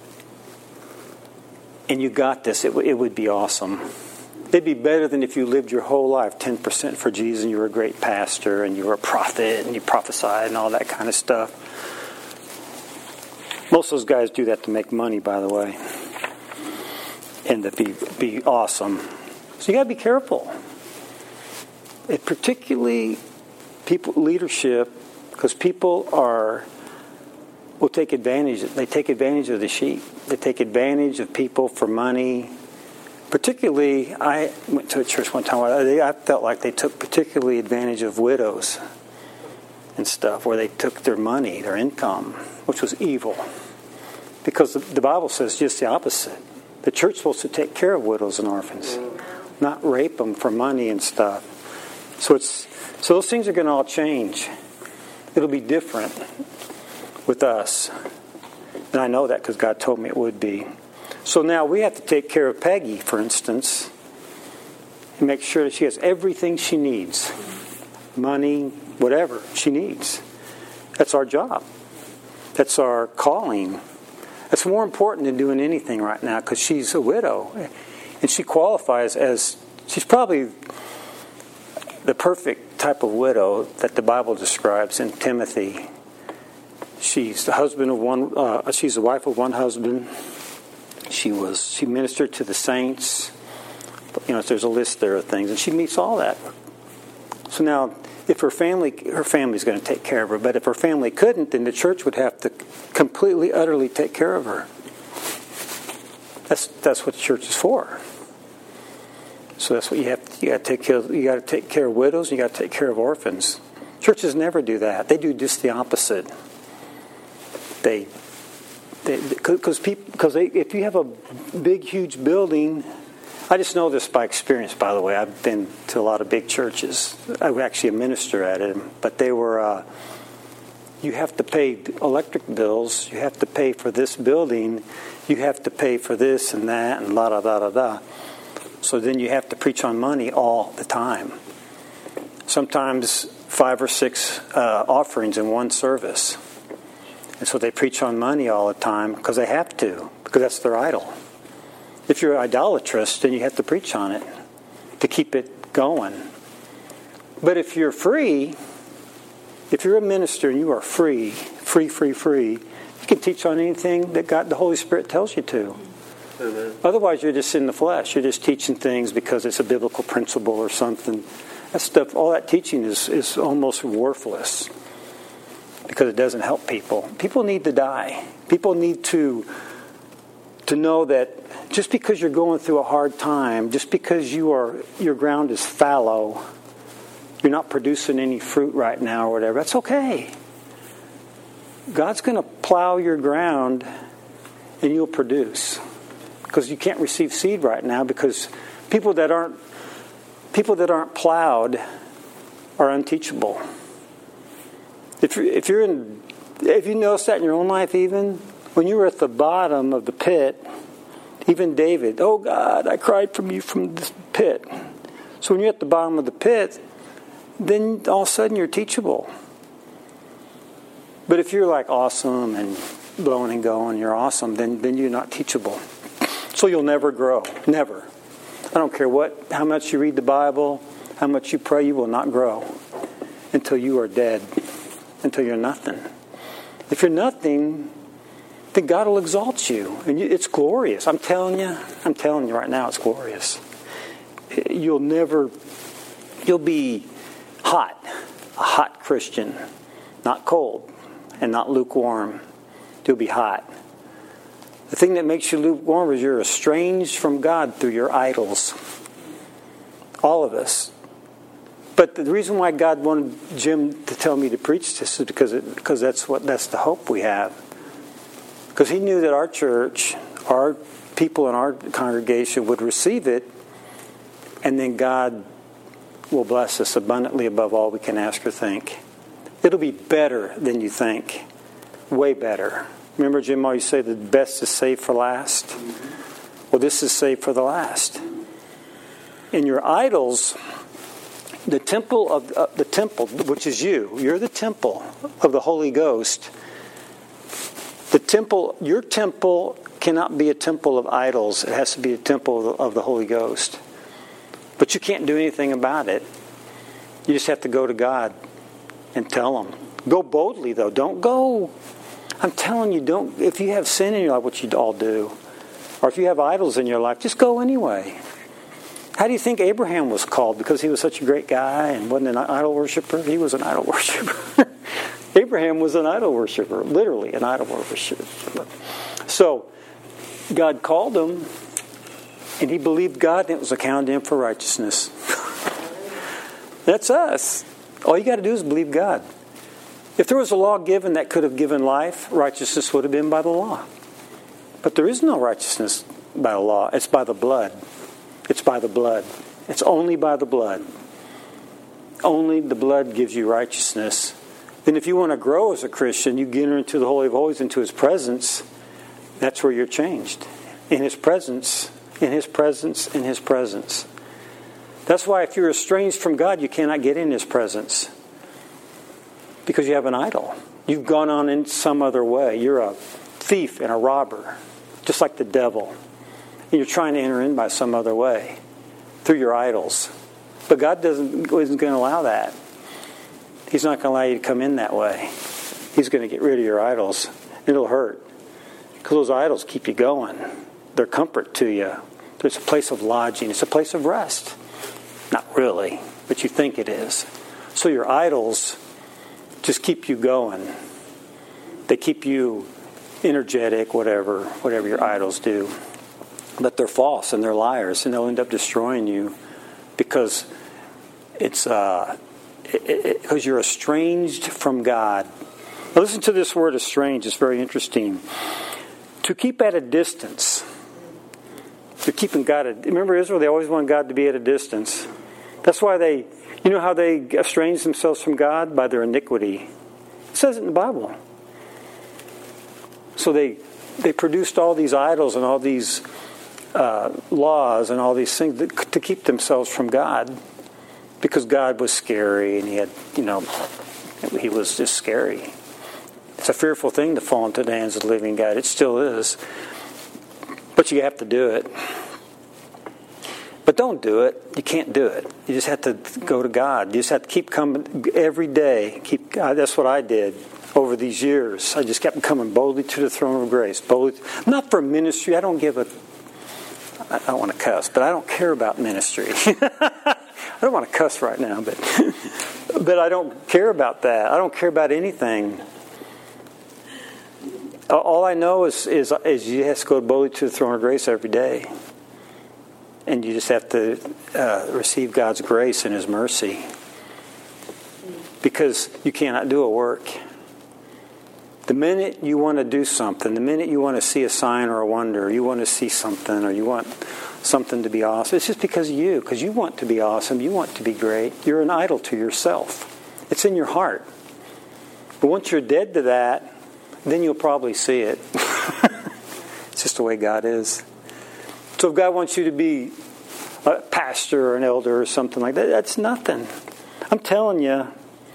and you got this, it, w- it would be awesome. It'd be better than if you lived your whole life ten percent for Jesus and you were a great pastor and you were a prophet and you prophesied and all that kind of stuff. Most of those guys do that to make money, by the way. And to be be awesome. So you got to be careful. It particularly people leadership, because people are will take advantage. They take advantage of the sheep. They take advantage of people for money, Particularly, I went to a church one time where they, I felt like they took particularly advantage of widows and stuff, where they took their money, their income, which was evil. Because the, the Bible says just the opposite. The church is supposed to take care of widows and orphans, not rape them for money and stuff. So it's so those things are going to all change. It'll be different with us. And I know that because God told me it would be. So now we have to take care of Peggy, for instance, and make sure that she has everything she needs. Money, whatever she needs. That's our job. That's our calling. That's more important than doing anything right now because she's a widow. And she qualifies as, she's probably the perfect type of widow that the Bible describes in Timothy. She's the husband of one, uh, she's the wife of one husband. She was, she ministered to the saints. You know, there's a list there of things, and she meets all that. So now, if her family, her family's going to take care of her, but if her family couldn't, then the church would have to completely, utterly take care of her. That's that's what the church is for. So that's what you have. To, you got to take care. Of, you got to take care of widows. And you got to take care of orphans. Churches never do that. They do just the opposite. They, because people, because they, if you have a big, huge building. I just know this by experience, by the way. I've been to a lot of big churches. I was actually a minister at it. But they were, uh, you have to pay electric bills. You have to pay for this building. You have to pay for this and that and la da da da da. So then you have to preach on money all the time. Sometimes five or six uh, offerings in one service. And so they preach on money all the time because they have to, because that's their idol. If you're idolatrous, then you have to preach on it to keep it going. But if you're free, if you're a minister and you are free, free, free, free, you can teach on anything that God, the Holy Spirit tells you to. Amen. Otherwise, you're just in the flesh. You're just teaching things because it's a biblical principle or something. That stuff, all that teaching is, is almost worthless because it doesn't help people. People need to die. People need to to know that just because you're going through a hard time, just because you are your ground is fallow, you're not producing any fruit right now or whatever, that's okay. God's going to plow your ground and you'll produce. Because you can't receive seed right now because people that aren't people that aren't plowed are unteachable. If you're, if you're in if you notice that in your own life even, when you were at the bottom of the pit, even David, oh God, I cried from you from this pit. So when you're at the bottom of the pit, then all of a sudden you're teachable. But if you're like awesome and blowing and going, you're awesome, then, then you're not teachable. So you'll never grow. Never. I don't care what, how much you read the Bible, how much you pray, you will not grow until you are dead, until you're nothing. If you're nothing, then God will exalt you. And it's glorious. I'm telling you, I'm telling you right now, it's glorious. You'll never, you'll be hot, a hot Christian, not cold and not lukewarm. You'll be hot. The thing that makes you lukewarm is you're estranged from God through your idols. All of us. But the reason why God wanted Jim to tell me to preach this is because it, because that's what that's the hope we have. Because he knew that our church, our people in our congregation would receive it, and then God will bless us abundantly above all we can ask or think. It'll be better than you think. Way better. Remember, Jim, always say the best is saved for last? Well, this is saved for the last. And your idols, the temple of uh, the temple, which is you, you're the temple of the Holy Ghost. The temple, your temple cannot be a temple of idols. It has to be a temple of the Holy Ghost. But you can't do anything about it. You just have to go to God and tell Him. Go boldly, though. Don't go. I'm telling you, don't. If you have sin in your life, which you all do, or if you have idols in your life, just go anyway. How do you think Abraham was called? Because he was such a great guy and wasn't an idol worshiper? He was an idol worshiper. Abraham was an idol worshiper, literally an idol worshiper. So, God called him, And he believed God, and it was accounted to him for righteousness. That's us. All you got to do is believe God. If there was a law given that could have given life, righteousness would have been by the law. But there is no righteousness by the law. It's by the blood. It's by the blood. It's only by the blood. Only the blood gives you righteousness. Then if you want to grow as a Christian, you enter into the Holy of Holies, into His presence. That's where you're changed. In His presence, in His presence, in His presence. That's why if you're estranged from God, you cannot get in His presence. Because you have an idol. You've gone on in some other way. You're a thief and a robber. Just like the devil. And you're trying to enter in by some other way. Through your idols. But God doesn't isn't going to allow that. He's not going to allow you to come in that way. He's going to get rid of your idols. It'll hurt. Because those idols keep you going. They're comfort to you. It's a place of lodging. It's a place of rest. Not really, but you think it is. So your idols just keep you going. They keep you energetic, whatever, whatever your idols do. But they're false and they're liars, and they'll end up destroying you because it's uh, because you're estranged from God. Now listen to this word estranged. It's very interesting. To keep at a distance. They're keeping God at... Remember Israel? They always wanted God to be at a distance. That's why they... You know how they estranged themselves from God? By their iniquity. It says it in the Bible. So they they produced all these idols and all these uh, laws and all these things that, to keep themselves from God. Because God was scary and He had, you know, He was just scary. It's a fearful thing to fall into the hands of the living God. It still is. But you have to do it. But don't do it. You can't do it. You just have to go to God. You just have to keep coming every day. Keep. Uh, that's what I did over these years. I just kept coming boldly to the throne of grace. Boldly, not for ministry. I don't give a... I don't want to cuss, but I don't care about ministry. I don't want to cuss right now, but but I don't care about that. I don't care about anything. All I know is, is, is you have to go boldly to the throne of grace every day. And you just have to uh, receive God's grace and His mercy. Because you cannot do a work. The minute you want to do something, the minute you want to see a sign or a wonder, or you want to see something, or you want something to be awesome, it's just because of you. Because you want to be awesome. You want to be great. You're an idol to yourself. It's in your heart. But once you're dead to that, then you'll probably see it. It's just the way God is. So if God wants you to be a pastor or an elder or something like that, that's nothing. I'm telling you.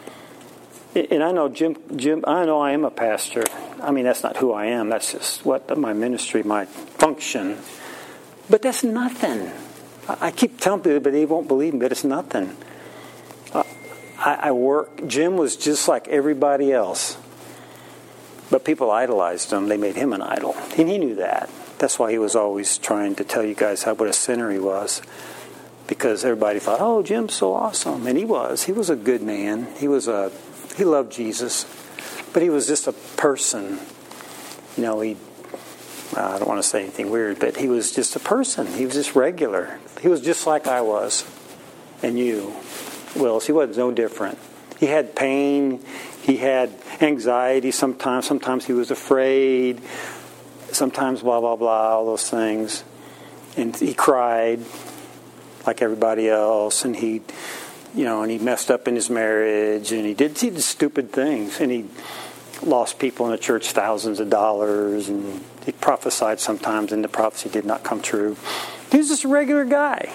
And I know Jim. Jim. I know I am a pastor. I mean, that's not who I am. That's just what my ministry, my function. But that's nothing. I keep telling people, but they won't believe me. But it's nothing. I, I work. Jim was just like everybody else. But people idolized him. They made him an idol. And he knew that. That's why he was always trying to tell you guys how what a sinner he was. Because everybody thought, oh, Jim's so awesome. And he was. He was a good man. He was a he loved Jesus. But he was just a person. You know, he uh, I don't want to say anything weird, but he was just a person. He was just regular. He was just like I was. And you. Willis, he was no different. He had pain. He had anxiety sometimes. Sometimes he was afraid. Sometimes blah, blah, blah, all those things. And he cried like everybody else. And he, you know, and he messed up in his marriage. And he did, he did stupid things. And he lost people in the church thousands of dollars. And he prophesied sometimes, and the prophecy did not come true. He was just a regular guy.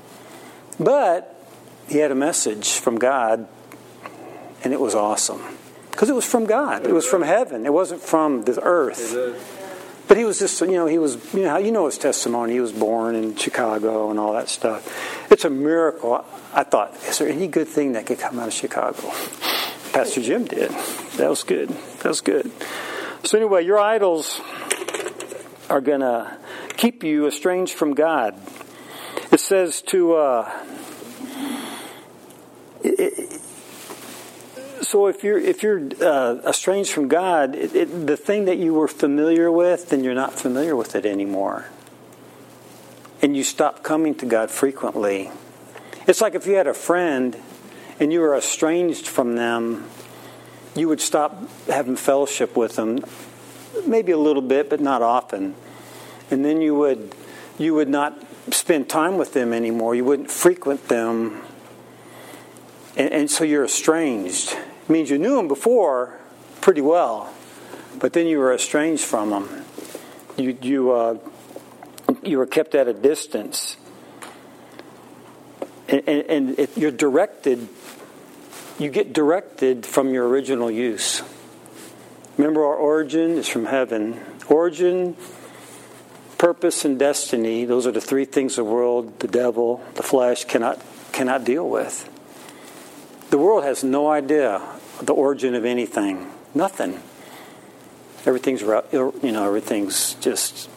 But he had a message from God, and it was awesome. Because it was from God. It was from heaven. It wasn't from the earth. But he was just, you know, he was, you know, you know his testimony. He was born in Chicago and all that stuff. It's a miracle. I thought, is there any good thing that could come out of Chicago? Pastor Jim did. That was good. That was good. So anyway, your idols are going to keep you estranged from God. It says to... Uh, it, So if you're if you're uh, estranged from God, it, it, the thing that you were familiar with, then you're not familiar with it anymore. and you stop coming to God frequently. It's like if you had a friend and you were estranged from them, you would stop having fellowship with them, maybe a little bit, but not often. And then you would you would not spend time with them anymore. You wouldn't frequent them. And, and so you're estranged. It means you knew them before pretty well, but then you were estranged from them. You you uh, you were kept at a distance. And, and, and it, you're directed, you get directed from your original use. Remember, our origin is from heaven. Origin, purpose, and destiny, those are the three things the world, the devil, the flesh cannot cannot deal with. The world has no idea the origin of anything. Nothing. Everything's, you know, everything's just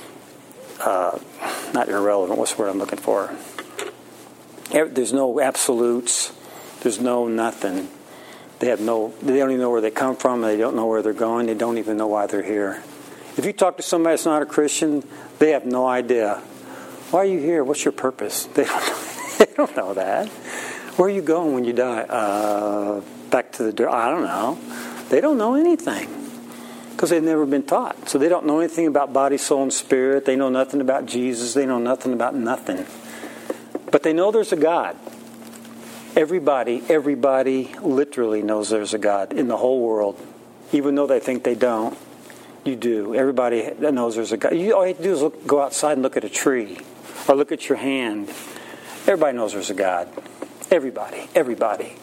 uh, not irrelevant. What's the word I'm looking for? There's no absolutes. There's no nothing. They have no. They don't even know where they come from. They don't know where they're going. They don't even know why they're here. If you talk to somebody that's not a Christian, they have no idea. Why are you here? What's your purpose? They don't know, they don't know that. Where are you going when you die? Uh, back to the. I don't know. They don't know anything because they've never been taught. So they don't know anything about body, soul, and spirit. They know nothing about Jesus. They know nothing about nothing. But they know there's a God. Everybody, everybody literally knows there's a God in the whole world. Even though they think they don't, you do. Everybody knows there's a God. You, all you have to do is look, go outside and look at a tree. Or look at your hand. Everybody knows there's a God. Everybody. Everybody.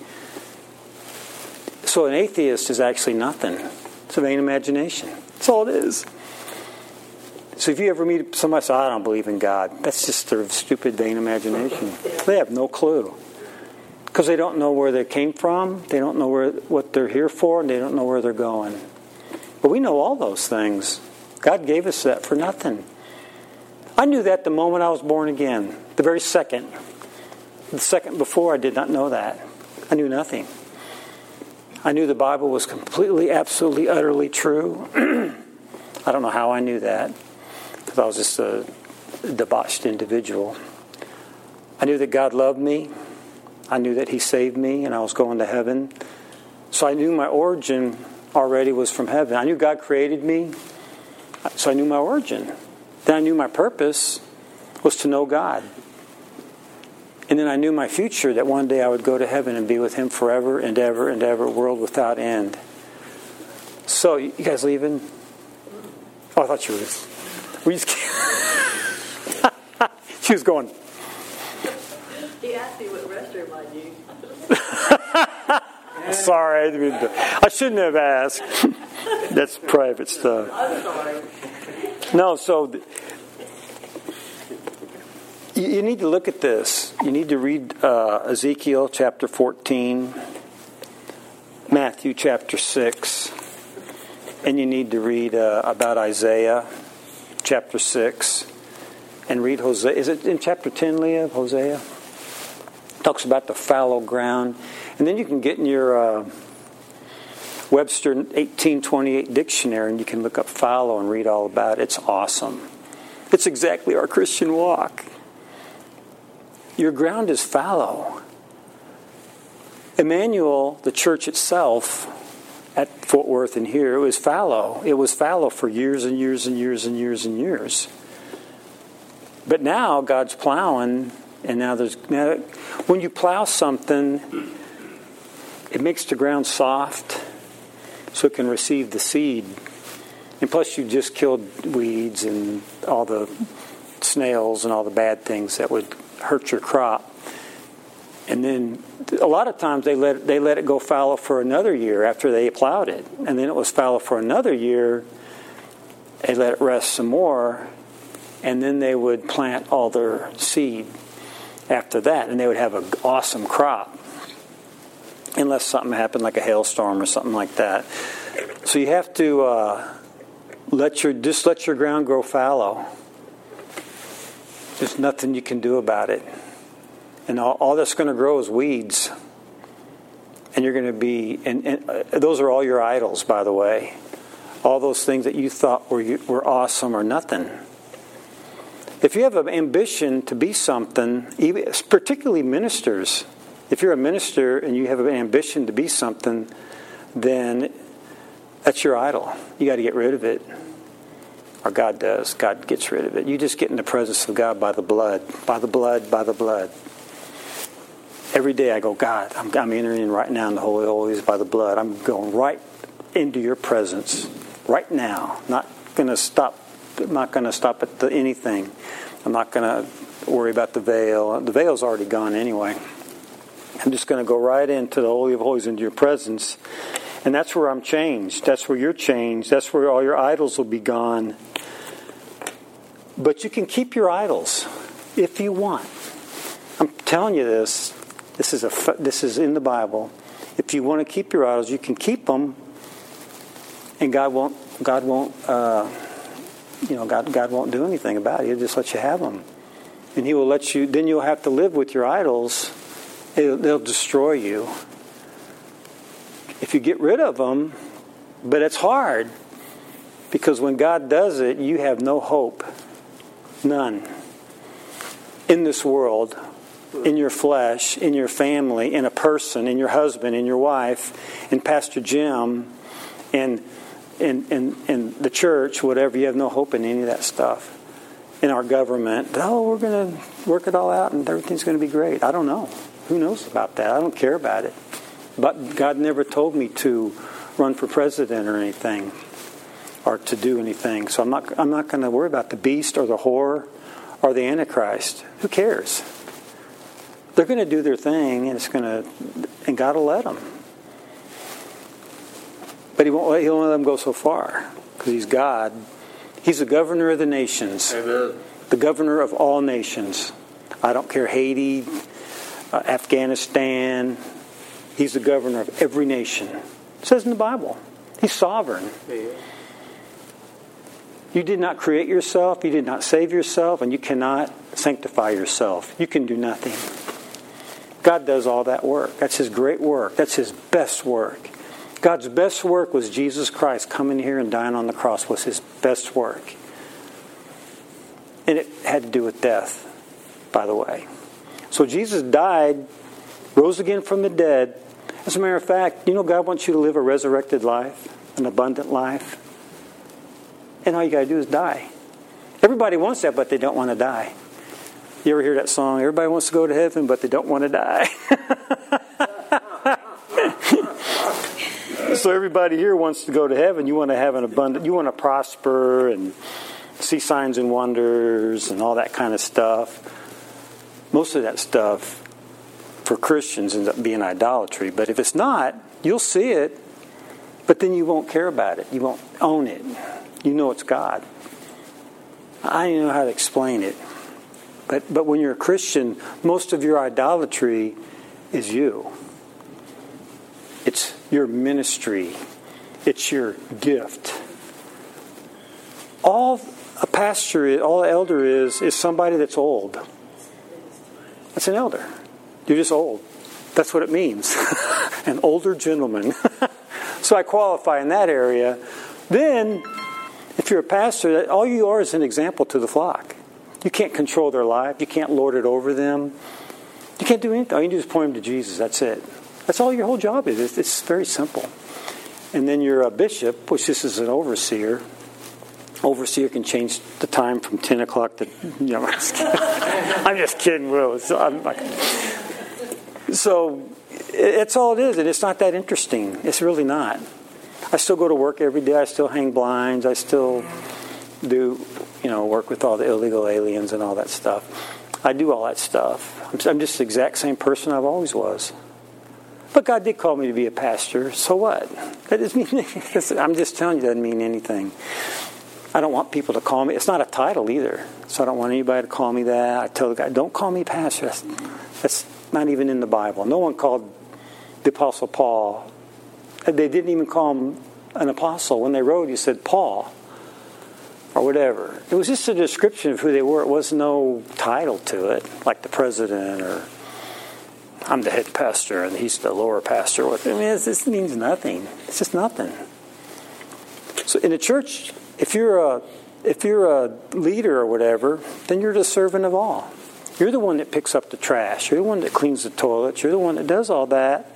So an atheist is actually nothing. It's a vain imagination. That's all it is. So if you ever meet somebody say, I don't believe in God, that's just their stupid, vain imagination. They have no clue. Because they don't know where they came from, they don't know where what they're here for, and they don't know where they're going. But we know all those things. God gave us that for nothing. I knew that the moment I was born again. The very second. The second before, I did not know that. I knew nothing. I knew the Bible was completely, absolutely, utterly true. I don't know how I knew that. Because I was just a debauched individual. I knew that God loved me. I knew that He saved me and I was going to heaven. So I knew my origin already was from heaven. I knew God created me. So I knew my origin. Then I knew my purpose was to know God. And then I knew my future, that one day I would go to heaven and be with Him forever and ever and ever, world without end. So, you guys leaving? Oh, I thought you were... Were you just She was going... He asked me what restroom I use. Sorry, I, didn't mean to, I shouldn't have asked. That's private stuff. I'm sorry. No, so th- you, you need to look at this. You need to read uh, Ezekiel chapter fourteen, Matthew chapter six, and you need to read uh, about Isaiah chapter six, and read Hosea. Is it in chapter ten, Leah, of Hosea? Talks about the fallow ground. And then you can get in your uh, Webster eighteen twenty-eight dictionary and you can look up fallow and read all about it. It's awesome. It's exactly our Christian walk. Your ground is fallow. Emmanuel, the church itself, at Fort Worth and here, it was fallow. It was fallow for years and years and years and years and years. But now God's plowing. And now there's now when you plow something, it makes the ground soft so it can receive the seed. And plus you just killed weeds and all the snails and all the bad things that would hurt your crop. And then a lot of times they let they let it go fallow for another year after they plowed it. And then it was fallow for another year. They let it rest some more. And then they would plant all their seed after that, and they would have an awesome crop, unless something happened like a hailstorm or something like that. So you have to uh, let your just let your ground grow fallow. There's nothing you can do about it, and all, all that's going to grow is weeds. And you're going to be, and, and uh, those are all your idols, by the way. All those things that you thought were were awesome are nothing. If you have an ambition to be something, even, particularly ministers, if you're a minister and you have an ambition to be something, then that's your idol. You got to get rid of it. Or God does. God gets rid of it. You just get in the presence of God by the blood. By the blood, by the blood. Every day I go, God, I'm, I'm entering in right now in the Holy Holies by the blood. I'm going right into your presence right now. Not going to stop. I'm not going to stop at the, anything. I'm not going to worry about the veil. The veil's already gone anyway. I'm just going to go right into the Holy of Holies, into your presence. And that's where I'm changed. That's where you're changed. That's where all your idols will be gone. But you can keep your idols if you want. I'm telling you this. This is a. This is in the Bible. If you want to keep your idols, you can keep them, and God won't. God won't. Uh, you know, God. God won't do anything about it. He'll just let you have them, and He will let you. Then you'll have to live with your idols. It'll, they'll destroy you if you get rid of them. But it's hard because when God does it, you have no hope, none, in this world. In your flesh, in your family, in a person, in your husband, in your wife, in Pastor Jim, in, in, in, in the church, whatever. You have no hope in any of that stuff. In our government, oh, we're going to work it all out and everything's going to be great. I don't know. Who knows about that? I don't care about it. But God never told me to run for president or anything or to do anything. So I'm not, I'm not going to worry about the beast or the whore or the Antichrist. Who cares? They're going to do their thing, and it's going to, and God will let them. But He won't let, He'll let them go so far because He's God. He's the governor of the nations. Amen. The governor of all nations. I don't care Haiti, uh, Afghanistan. He's the governor of every nation. It says in the Bible. He's sovereign. Amen. You did not create yourself. You did not save yourself, and you cannot sanctify yourself. You can do nothing. God does all that work. That's His great work. That's His best work. God's best work was Jesus Christ coming here and dying on the cross was His best work. And it had to do with death, by the way. So Jesus died, rose again from the dead. As a matter of fact, you know God wants you to live a resurrected life, an abundant life. And all you got to do is die. Everybody wants that, but they don't want to die. You ever hear that song? Everybody wants to go to heaven, but they don't want to die. So everybody here wants to go to heaven. You want to have an abundant, you want to prosper and see signs and wonders and all that kind of stuff. Most of that stuff for Christians ends up being idolatry. But if it's not, you'll see it, but then you won't care about it. You won't own it. You know it's God. I don't even know how to explain it. But but when you're a Christian, most of your idolatry is you. It's your ministry. It's your gift. All a pastor is, all an elder is, is somebody that's old. That's an elder. You're just old. That's what it means. An older gentleman. So I qualify in that area. Then, if you're a pastor, all you are is an example to the flock. You can't control their life. You can't lord it over them. You can't do anything. All you can do is point them to Jesus. That's it. That's all your whole job is. It's, it's very simple. And then you're a bishop, which this is an overseer. Overseer can change the time from ten o'clock to... You know, I'm just kidding, I'm just kidding Will. So, I'm like, so it's all it is. And it's not that interesting. It's really not. I still go to work every day. I still hang blinds. I still do, you know, work with all the illegal aliens and all that stuff. I do all that stuff. I'm just the exact same person I've always was. But God did call me to be a pastor. So what? That doesn't mean anything. I'm just telling you, it doesn't mean anything. I don't want people to call me. It's not a title either. So I don't want anybody to call me that. I tell the guy, don't call me pastor. That's, that's not even in the Bible. No one called the Apostle Paul. They didn't even call him an apostle. When they wrote, he said Paul or whatever. It was just a description of who they were. It was no title to it, like the president or I'm the head pastor and he's the lower pastor. I mean, this means nothing. It's just nothing. So in the church, if you're a if you're a leader or whatever, then you're the servant of all. You're the one that picks up the trash. You're the one that cleans the toilets. You're the one that does all that.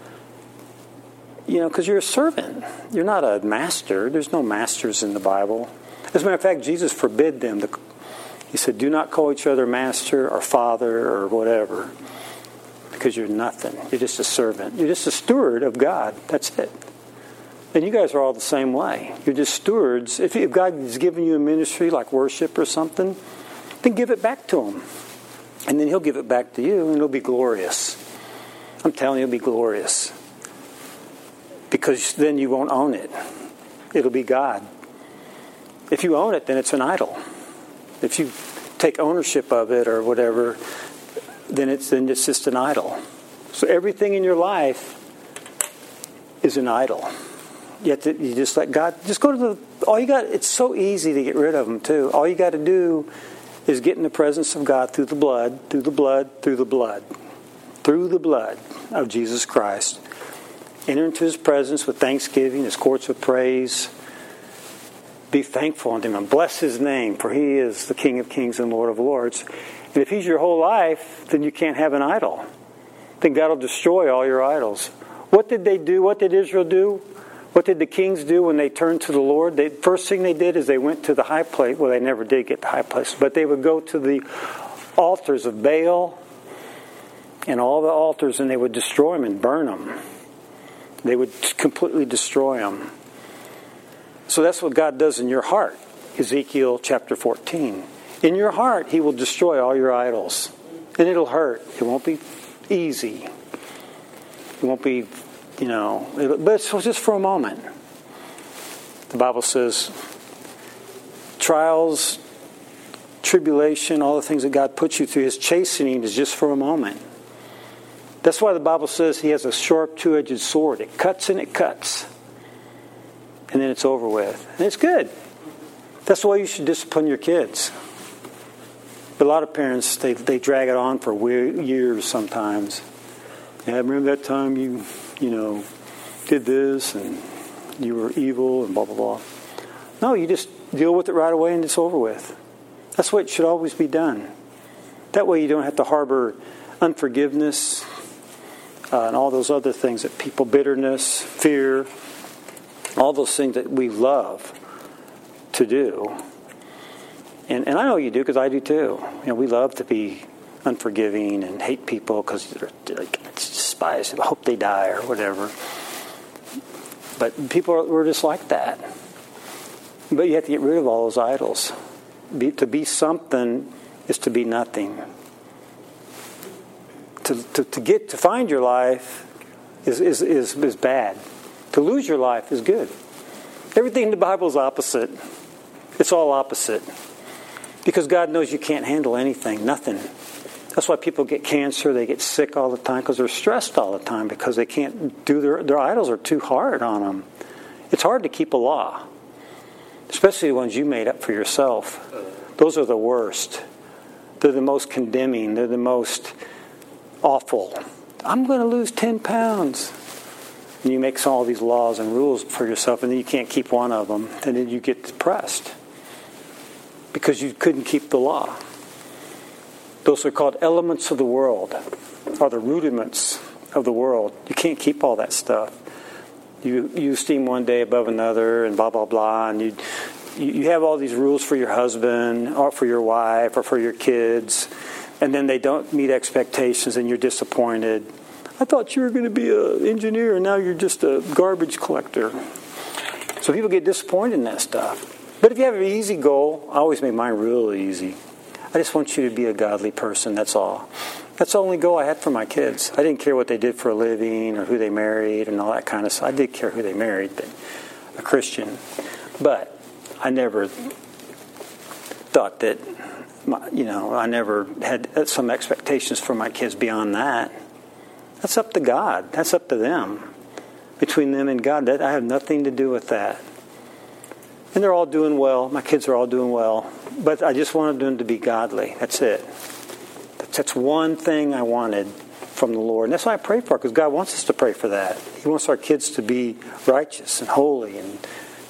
You know, because you're a servant. You're not a master. There's no masters in the Bible. As a matter of fact, Jesus forbid them. To, he said, do not call each other master or father or whatever, because you're nothing. You're just a servant. You're just a steward of God. That's it. And you guys are all the same way. You're just stewards. If, if God has given you a ministry like worship or something, then give it back to Him. And then He'll give it back to you, and it'll be glorious. I'm telling you, it'll be glorious. Because then you won't own it. It'll be God. If you own it, then it's an idol. If you take ownership of it or whatever, then it's then it's just an idol. So everything in your life is an idol. You have to, you just let God, just go to the, all you got, it's so easy to get rid of them too. All you got to do is get in the presence of God through the blood, through the blood, through the blood, through the blood of Jesus Christ. Enter into His presence with thanksgiving, His courts with praise. Be thankful unto Him and bless His name, for He is the King of kings and Lord of lords. And if He's your whole life, then you can't have an idol. Then God will destroy all your idols. What did they do? What did Israel do? What did the kings do when they turned to the Lord? The first thing they did is they went to the high place. Well, they never did get to high places, but they would go to the altars of Baal and all the altars, and they would destroy them and burn them. They would completely destroy them. So that's what God does in your heart. Ezekiel chapter fourteen. In your heart, He will destroy all your idols. And it'll hurt. It won't be easy. It won't be, you know, it, but it's just for a moment. The Bible says trials, tribulation, all the things that God puts you through, His chastening is just for a moment. That's why the Bible says He has a sharp two-edged sword. It cuts and it cuts. And then it's over with. And it's good. That's why you should discipline your kids. But a lot of parents, they, they drag it on for years sometimes. Yeah, remember that time you, you know, did this and you were evil and blah, blah, blah. No, you just deal with it right away and it's over with. That's what should always be done. That way you don't have to harbor unforgiveness uh, and all those other things that people, bitterness, fear, all those things that we love to do. And and I know you do, because I do too. You know, we love to be unforgiving and hate people because they're, they're like, despise them, hope they die or whatever. But people are we're just like that. But you have to get rid of all those idols. Be, to be something is to be nothing. To to, to get to find your life is, is is is bad. To lose your life is good. Everything in the Bible is opposite. It's all opposite. Because God knows you can't handle anything, nothing. That's why people get cancer, they get sick all the time, because they're stressed all the time, because they can't do their, their idols are too hard on them. It's hard to keep a law, especially the ones you made up for yourself. Those are the worst. They're the most condemning. They're the most awful. I'm going to lose ten pounds. And you make all these laws and rules for yourself, and then you can't keep one of them, and then you get depressed because you couldn't keep the law. Those are called elements of the world, or the rudiments of the world. You can't keep all that stuff. You you esteem one day above another, and blah blah blah, and you you have all these rules for your husband, or for your wife, or for your kids, and then they don't meet expectations, and you're disappointed. I thought you were going to be an engineer, and now you're just a garbage collector. So people get disappointed in that stuff. But if you have an easy goal, I always make mine really easy. I just want you to be a godly person, that's all. That's the only goal I had for my kids. I didn't care what they did for a living or who they married and all that kind of stuff. I did care who they married, but a Christian. But I never thought that, you know, I never had some expectations for my kids beyond that. That's up to God. That's up to them. Between them and God, that I have nothing to do with that. And they're all doing well. My kids are all doing well. But I just wanted them to be godly. That's it. That's one thing I wanted from the Lord. And that's why I pray for it, because God wants us to pray for that. He wants our kids to be righteous and holy and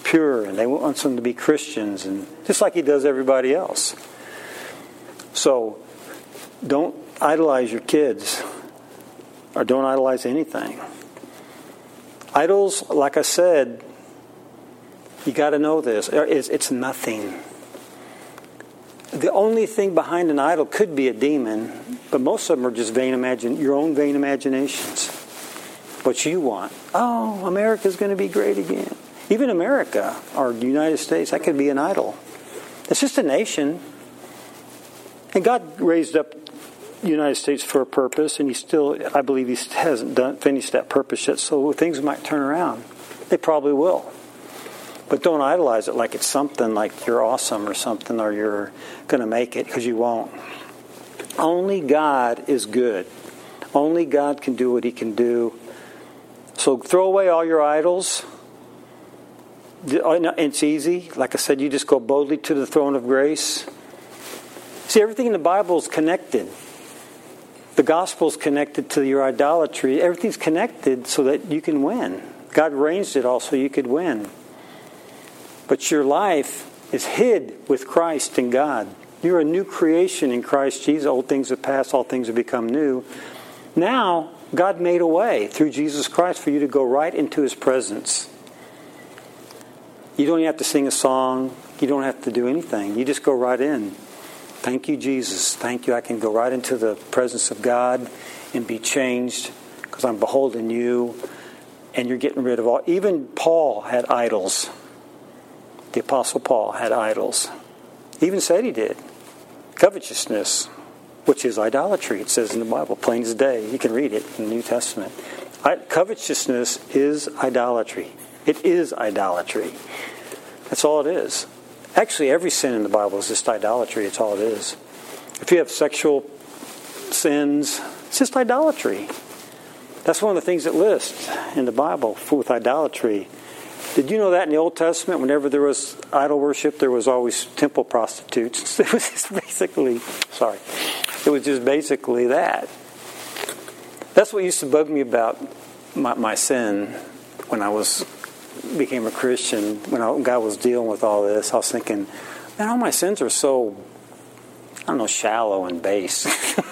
pure, and they wants them to be Christians, and just like he does everybody else. So don't idolize your kids, or don't idolize anything. Idols, like I said, you got to know this. It's, it's nothing. The only thing behind an idol could be a demon, but most of them are just vain imagine your own vain imaginations. What you want. Oh, America's going to be great again. Even America, or the United States, that could be an idol. It's just a nation. And God raised up the United States for a purpose, and He still, I believe He hasn't done finished that purpose yet, so things might turn around. They probably will. But don't idolize it like it's something, like you're awesome or something, or you're going to make it, because you won't. Only God is good. Only God can do what He can do. So throw away all your idols. It's easy. Like I said, you just go boldly to the throne of grace. See, everything in the Bible is connected. The gospel is connected to your idolatry. Everything's connected so that you can win. God arranged it all so you could win. But your life is hid with Christ in God. You're a new creation in Christ Jesus. Old things have passed, all things have become new. Now, God made a way through Jesus Christ for you to go right into His presence. You don't even have to sing a song. You don't have to do anything. You just go right in. Thank you, Jesus. Thank you. I can go right into the presence of God and be changed because I'm beholding you. And you're getting rid of all. Even Paul had idols. The Apostle Paul had idols. He even said he did. Covetousness, which is idolatry. It says in the Bible, plain as day. You can read it in the New Testament. Covetousness is idolatry. It is idolatry. That's all it is. Actually, every sin in the Bible is just idolatry. It's all it is. If you have sexual sins, it's just idolatry. That's one of the things that lists in the Bible with idolatry. Did you know that in the Old Testament, whenever there was idol worship, there was always temple prostitutes? It was just basically, sorry, it was just basically that. That's what used to bug me about my, my sin when I was became a Christian. When, I, when God was dealing with all this, I was thinking, man, all my sins are so, I don't know, shallow and base.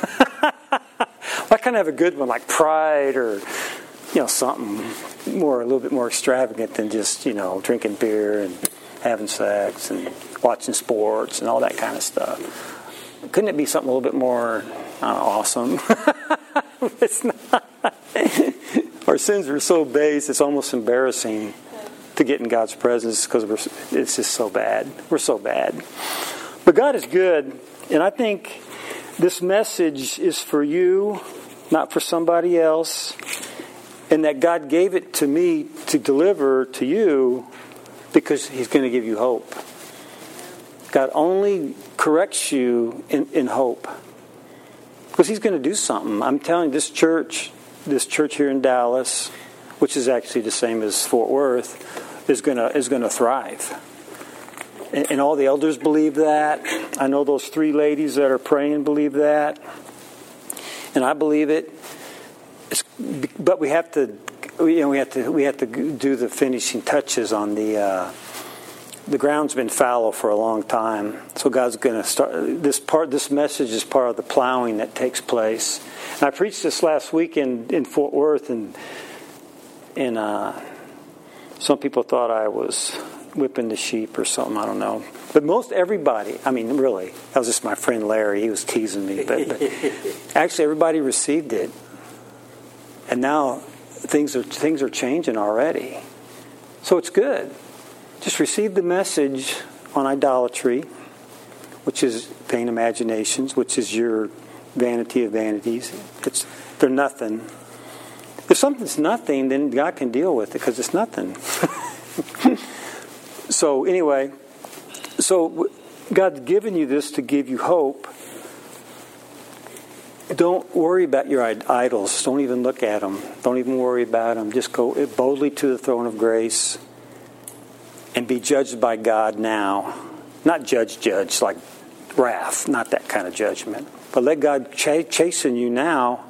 I kind of have a good one like pride or, you know, something more, a little bit more extravagant than just, you know, drinking beer and having sex and watching sports and all that kind of stuff. Couldn't it be something a little bit more uh, awesome? It's not. Our sins are so base, it's almost embarrassing to get in God's presence because we're, it's just so bad. We're so bad. But God is good, and I think this message is for you, not for somebody else. And that God gave it to me to deliver to you because He's going to give you hope. God only corrects you in, in hope. Because He's going to do something. I'm telling you, this church, this church here in Dallas, which is actually the same as Fort Worth, is going to is going to thrive. And, and all the elders believe that. I know those three ladies that are praying believe that. And I believe it. But we have to, you know, we have to, we have to do the finishing touches on the. Uh, the ground's been fallow for a long time, so God's going to start. This part, this message is part of the plowing that takes place. And I preached this last week in, in Fort Worth, and and uh, some people thought I was whipping the sheep or something. I don't know, but most everybody, I mean, really, that was just my friend Larry. He was teasing me, but, but actually, everybody received it. And now things are things are changing already. So it's good. Just receive the message on idolatry, which is vain imaginations, which is your vanity of vanities. It's they're nothing. If something's nothing, then God can deal with it because it's nothing. So anyway, so God's given you this to give you hope. Don't worry about your idols. Don't even look at them. Don't even worry about them. Just go boldly to the throne of grace and be judged by God now. Not judge, judge, like wrath. Not that kind of judgment. But let God ch- chasten you now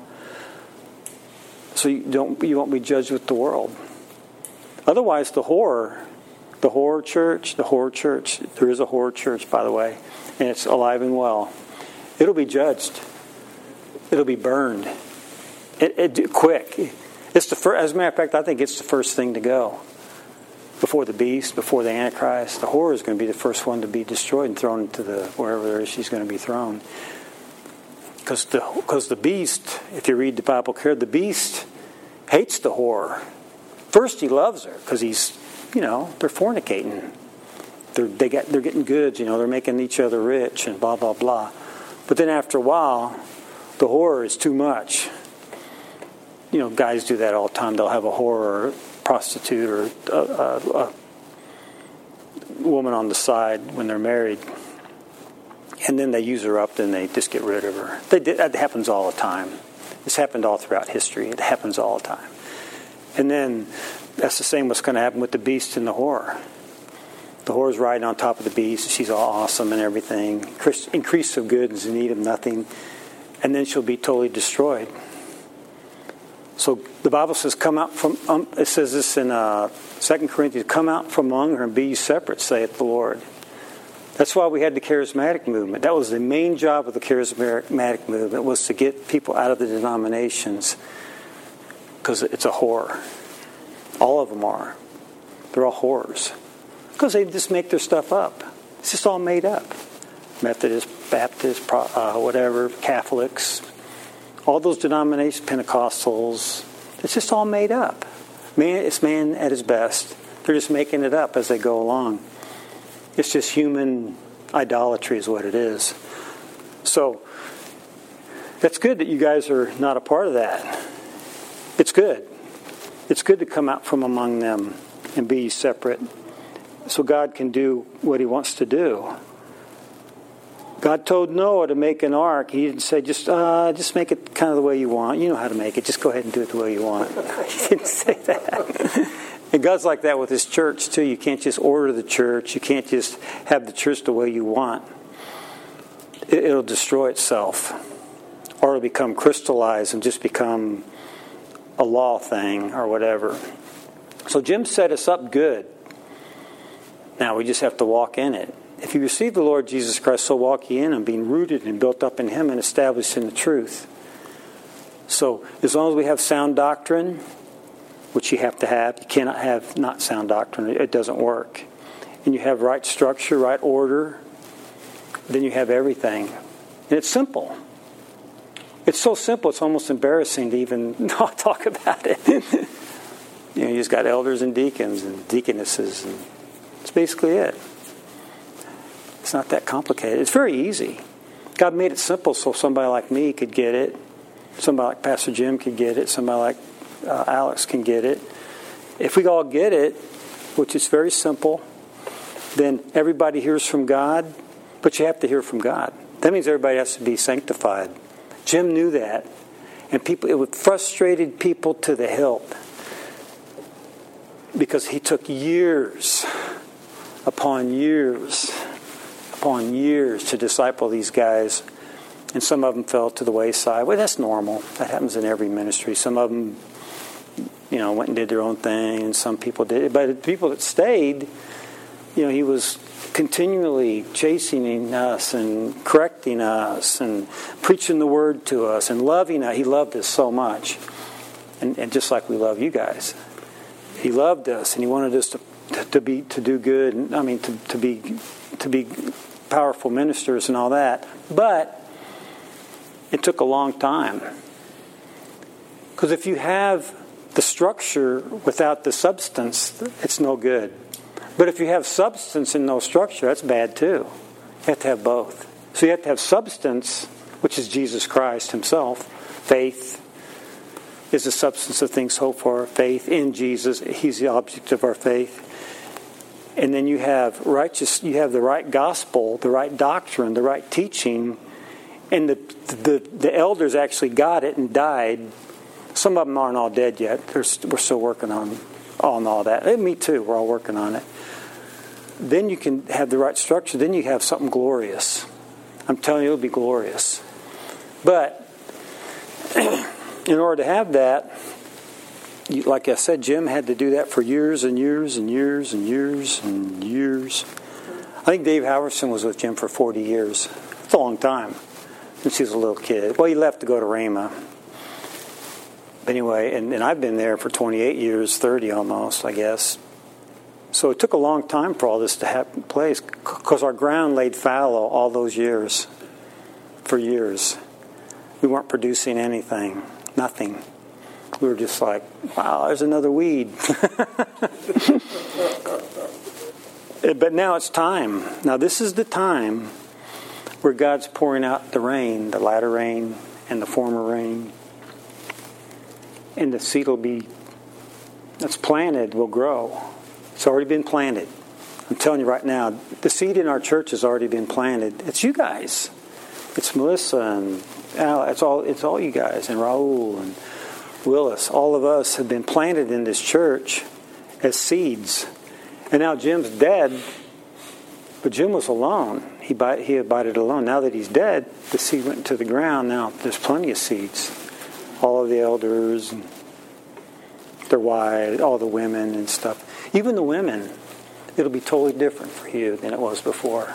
so you don't you won't be judged with the world. Otherwise, the horror the whore church, the whore church, there is a whore church, by the way, and it's alive and well. It'll be judged. It'll be burned. It, it quick. It's the first, as a matter of fact, I think it's the first thing to go. Before the beast, before the Antichrist, the whore is going to be the first one to be destroyed and thrown into the wherever she's going to be thrown. Because the because the beast, if you read the Bible carefully, the beast hates the whore. First, he loves her because he's, you know, they're fornicating. They're they got they're getting goods, you know, they're making each other rich and blah blah blah. But then after a while, the whore is too much. You know, guys do that all the time. They'll have a whore or a prostitute or a, a, a woman on the side when they're married. And then they use her up, then they just get rid of her. They, that happens all the time. This happened all throughout history. It happens all the time. And then that's the same what's going to happen with the beast and the whore. The whore's riding on top of the beast. She's all awesome and everything. Increase of goods and need of nothing. And then she'll be totally destroyed. So the Bible says, come out from, um, it says this in uh, Second Corinthians, come out from among her and be ye separate, saith the Lord. That's why we had the charismatic movement. That was the main job of the charismatic movement, was to get people out of the denominations, because it's a whore. All of them are. They're all whores. Because they just make their stuff up. It's just all made up. Methodist, Baptist, uh, whatever, Catholics, all those denominations, Pentecostals, it's just all made up. Man, it's man at his best. They're just making it up as they go along. It's just human idolatry is what it is. So, that's good that you guys are not a part of that. It's good. It's good to come out from among them and be separate, so God can do what He wants to do. God told Noah to make an ark. He didn't say, just uh, just make it kind of the way you want. You know how to make it. Just go ahead and do it the way you want. He didn't say that. And God's like that with His church, too. You can't just order the church. You can't just have the church the way you want. It'll destroy itself. Or it'll become crystallized and just become a law thing or whatever. So Jim set us up good. Now we just have to walk in it. If you receive the Lord Jesus Christ, so walk ye in Him, being rooted and built up in Him and established in the truth. So as long as we have sound doctrine, which you have to have, you cannot have not sound doctrine. It doesn't work. And you have right structure, right order, then you have everything. And it's simple. It's so simple, it's almost embarrassing to even talk about it. You know, you just got elders and deacons and deaconesses, and that's basically it. It's not that complicated. It's very easy. God made it simple so somebody like me could get it. Somebody like Pastor Jim could get it. Somebody like uh, Alex can get it. If we all get it, which is very simple, then everybody hears from God. But you have to hear from God. That means everybody has to be sanctified. Jim knew that. And people, it frustrated people to the hilt. Because he took years upon years upon years to disciple these guys, and some of them fell to the wayside. Well, that's normal. That happens in every ministry. Some of them, you know, went and did their own thing, and some people did. But the people that stayed, you know, he was continually chastening us and correcting us and preaching the word to us and loving us. He loved us so much, and, and just like we love you guys, he loved us, and he wanted us to to be to do good. And, I mean, to to be to be powerful ministers and all that. But it took a long time. Because if you have the structure without the substance, it's no good. But if you have substance and no structure, that's bad too. You have to have both. So you have to have substance, which is Jesus Christ Himself. Faith is the substance of things hoped for. Faith in Jesus. He's the object of our faith. And then you have righteous, you have the right gospel, the right doctrine, the right teaching, and the the, the elders actually got it and died. Some of them aren't all dead yet. They're, we're still working on on all that. And me too. We're all working on it. Then you can have the right structure. Then you have something glorious. I'm telling you, it'll be glorious. But in order to have that, like I said, Jim had to do that for years and years and years and years and years. I think Dave Halverson was with Jim for forty years. It's a long time since he was a little kid. Well, he left to go to Rhema. But anyway, and, and I've been there for twenty-eight years, thirty almost, I guess. So it took a long time for all this to happen place because our ground laid fallow all those years, for years. We weren't producing anything, nothing. We were just like, wow, there's another weed. But now it's time. Now this is the time where God's pouring out the rain, the latter rain and the former rain. And the seed will be, that's planted, will grow. It's already been planted. I'm telling you right now, the seed in our church has already been planted. It's you guys. It's Melissa and Al. It's all, it's all you guys. And Raul and Willis. All of us have been planted in this church as seeds. And now Jim's dead, but Jim was alone. He he abided alone. Now that he's dead, the seed went into the ground. Now there's plenty of seeds. All of the elders, and their wives, all the women and stuff. Even the women, it'll be totally different for you than it was before.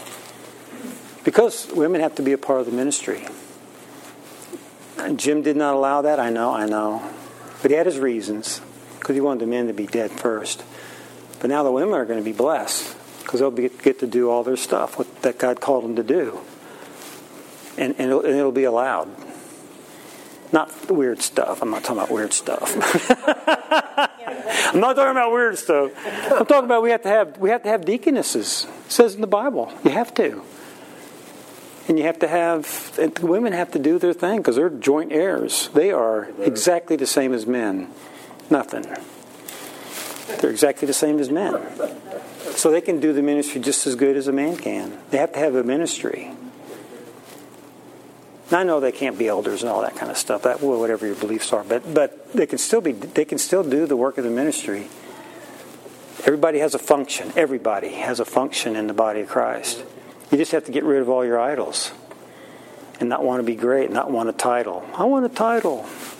Because women have to be a part of the ministry. And Jim did not allow that, I know, I know. But he had his reasons, because he wanted the men to be dead first. But now the women are going to be blessed, because they'll be, get to do all their stuff what, that God called them to do. And, and, it'll, and it'll be allowed. Not weird stuff. I'm not talking about weird stuff. I'm not talking about weird stuff. I'm talking about we have to have we have to have deaconesses. It says in the Bible. You have to. And you have to have, and the women have to do their thing because they're joint heirs. They are exactly the same as men. Nothing. They're exactly the same as men. So they can do the ministry just as good as a man can. They have to have a ministry. Now, I know they can't be elders and all that kind of stuff. That well, whatever your beliefs are, but but they can still be. They can still do the work of the ministry. Everybody has a function. Everybody has a function in the body of Christ. You just have to get rid of all your idols and not want to be great, not want a title. I want a title.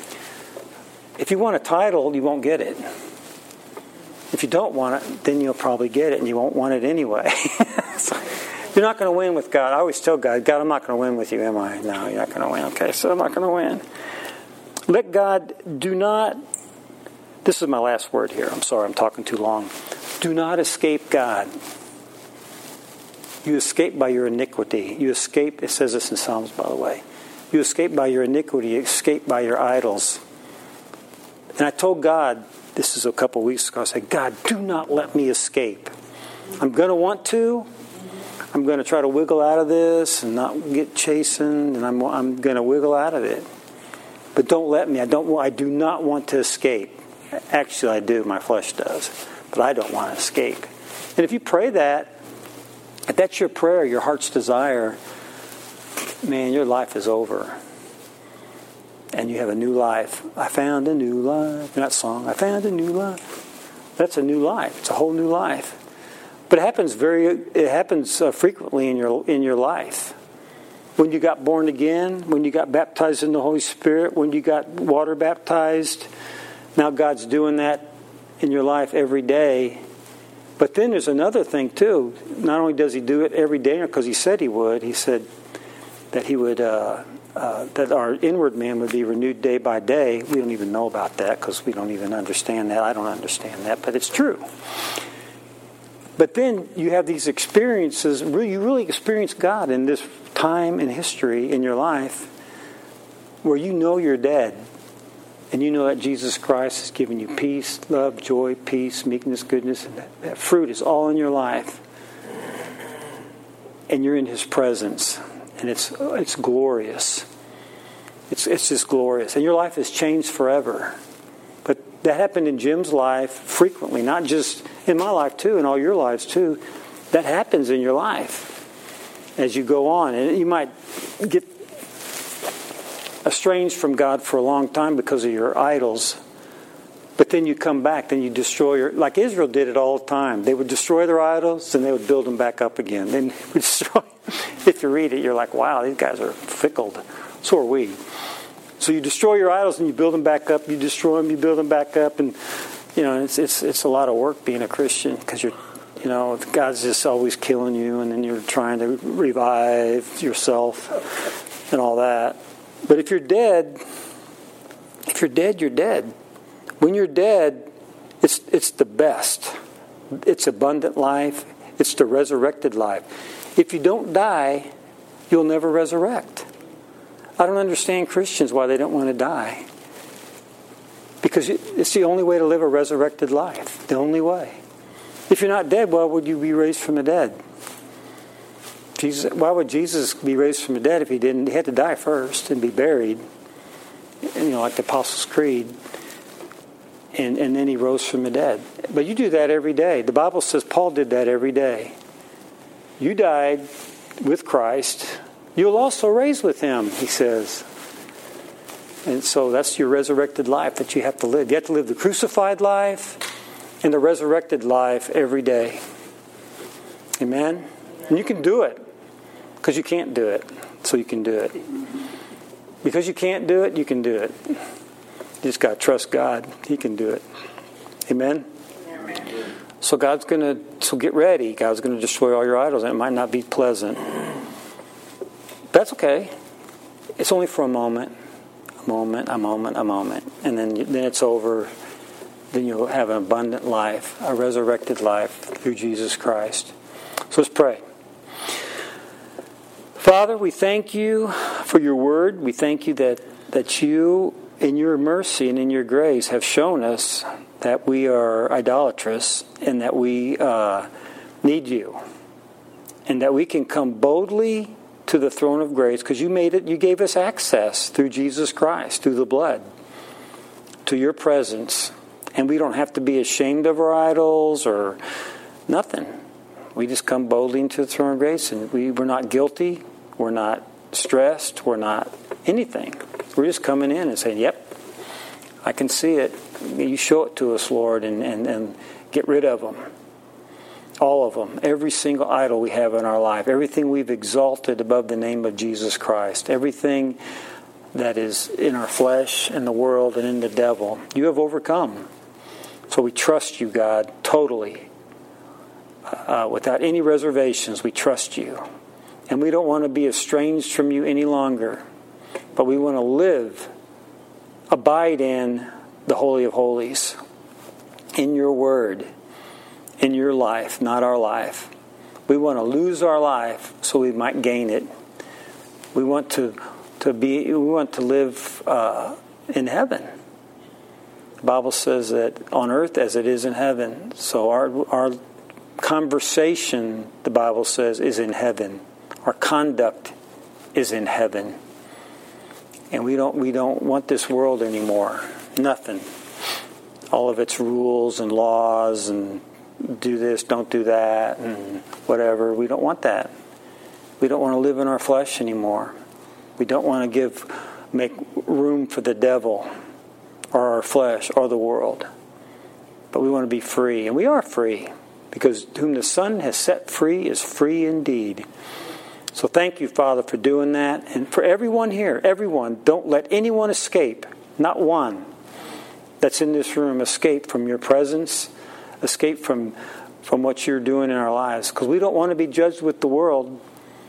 If you want a title, you won't get it. If you don't want it, then you'll probably get it, and you won't want it anyway. You're not going to win with God. I always tell God, God, I'm not going to win with you, am I? No, you're not going to win. Okay, so I'm not going to win. Let God do not, this is my last word here. I'm sorry, I'm talking too long. Do not escape God. You escape by your iniquity. You escape, it says this in Psalms, by the way. You escape by your iniquity. You escape by your idols. And I told God, this is a couple weeks ago, I said, God, do not let me escape. I'm going to want to. I'm going to try to wiggle out of this and not get chastened, and I'm I'm going to wiggle out of it. But don't let me. I don't. I do not want to escape. Actually, I do. My flesh does, but I don't want to escape. And if you pray that, if that's your prayer, your heart's desire, man, your life is over, and you have a new life. I found a new life. That song. I found a new life. That's a new life. It's a whole new life. But it happens very. It happens uh, frequently in your in your life. When you got born again, when you got baptized in the Holy Spirit, when you got water baptized, now God's doing that in your life every day. But then there's another thing too. Not only does He do it every day, because He said He would. He said that He would. Uh, uh, that our inward man would be renewed day by day. We don't even know about that because we don't even understand that. I don't understand that, but it's true. But then you have these experiences, you really experience God in this time in history in your life where you know you're dead. And you know that Jesus Christ has given you peace, love, joy, peace, meekness, goodness. And that, that fruit is all in your life. And you're in His presence. And it's it's glorious. It's, it's just glorious. And your life has changed forever. That happened in Jim's life frequently, not just in my life too, in all your lives too. That happens in your life as you go on. And you might get estranged from God for a long time because of your idols. But then you come back, then you destroy your... Like Israel did it all the time. They would destroy their idols, and they would build them back up again. Then they would destroy... If you read it, you're like, wow, these guys are fickle. So are we. So you destroy your idols and you build them back up. You destroy them, you build them back up, and you know it's it's it's a lot of work being a Christian because you're, you know, God's just always killing you, and then you're trying to revive yourself and all that. But if you're dead, if you're dead, you're dead. When you're dead, it's it's the best. It's abundant life. It's the resurrected life. If you don't die, you'll never resurrect. I don't understand Christians why they don't want to die. Because it's the only way to live a resurrected life. The only way. If you're not dead, why would you be raised from the dead? Jesus, why would Jesus be raised from the dead if he didn't? He had to die first and be buried. You know, like the Apostles' Creed. And, and then he rose from the dead. But you do that every day. The Bible says Paul did that every day. You died with Christ. You'll also raise with him, he says. And so that's your resurrected life that you have to live. You have to live the crucified life and the resurrected life every day. Amen? And you can do it. Because you can't do it. So you can do it. Because you can't do it, you can do it. You just got to trust God. He can do it. Amen? Amen. So God's going to, so get ready. God's going to destroy all your idols. And it might not be pleasant. That's okay. It's only for a moment. A moment, a moment, a moment. And then, then it's over. Then you'll have an abundant life. A resurrected life through Jesus Christ. So let's pray. Father, we thank you for your word. We thank you that, that you, in your mercy and in your grace, have shown us that we are idolatrous and that we uh, need you. And that we can come boldly to the throne of grace because you made it, you gave us access through Jesus Christ, through the blood, to your presence. And we don't have to be ashamed of our idols or nothing. We just come boldly into the throne of grace, and we, we're not guilty. We're not stressed. We're not anything. We're just coming in and saying, yep, I can see it. You show it to us, Lord, and, and, and get rid of them. All of them. Every single idol we have in our life. Everything we've exalted above the name of Jesus Christ. Everything that is in our flesh, in the world, and in the devil. You have overcome. So we trust you, God, totally. Uh, without any reservations, we trust you. And we don't want to be estranged from you any longer. But we want to live, abide in the Holy of Holies. In your word. In your life, not our life. We want to lose our life so we might gain it. We want to, to be. We want to live uh, in heaven. The Bible says that on earth as it is in heaven. So our our conversation, the Bible says, is in heaven. Our conduct is in heaven. And we don't we don't want this world anymore. Nothing. All of its rules and laws and do this, don't do that, and whatever. We don't want that. We don't want to live in our flesh anymore. We don't want to give make room for the devil or our flesh or the world. But we want to be free. And we are free. Because whom the Son has set free is free indeed. So thank you, Father, for doing that. And for everyone here, everyone, don't let anyone escape. Not one that's in this room escape from your presence. Escape from, from what you're doing in our lives. Because we don't want to be judged with the world.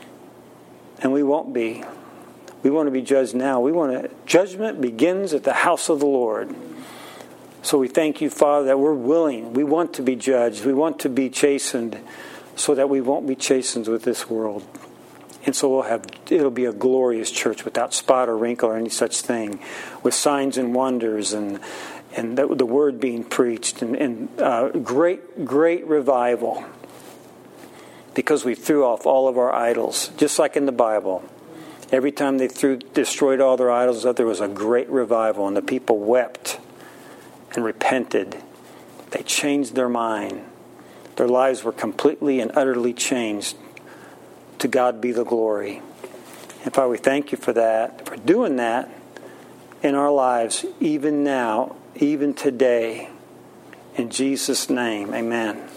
And we won't be. We want to be judged now. We want to, judgment begins at the house of the Lord. So we thank you, Father, that we're willing. We want to be judged. We want to be chastened so that we won't be chastened with this world. And so we'll have, it'll be a glorious church without spot or wrinkle or any such thing, with signs and wonders and and the, the word being preached and, and uh, great, great revival. Because we threw off all of our idols, just like in the Bible. Every time they threw destroyed all their idols, there was a great revival, and the people wept and repented. They changed their mind. Their lives were completely and utterly changed. To God be the glory. And Father, we thank you for that, for doing that in our lives, even now, even today. In Jesus' name, amen.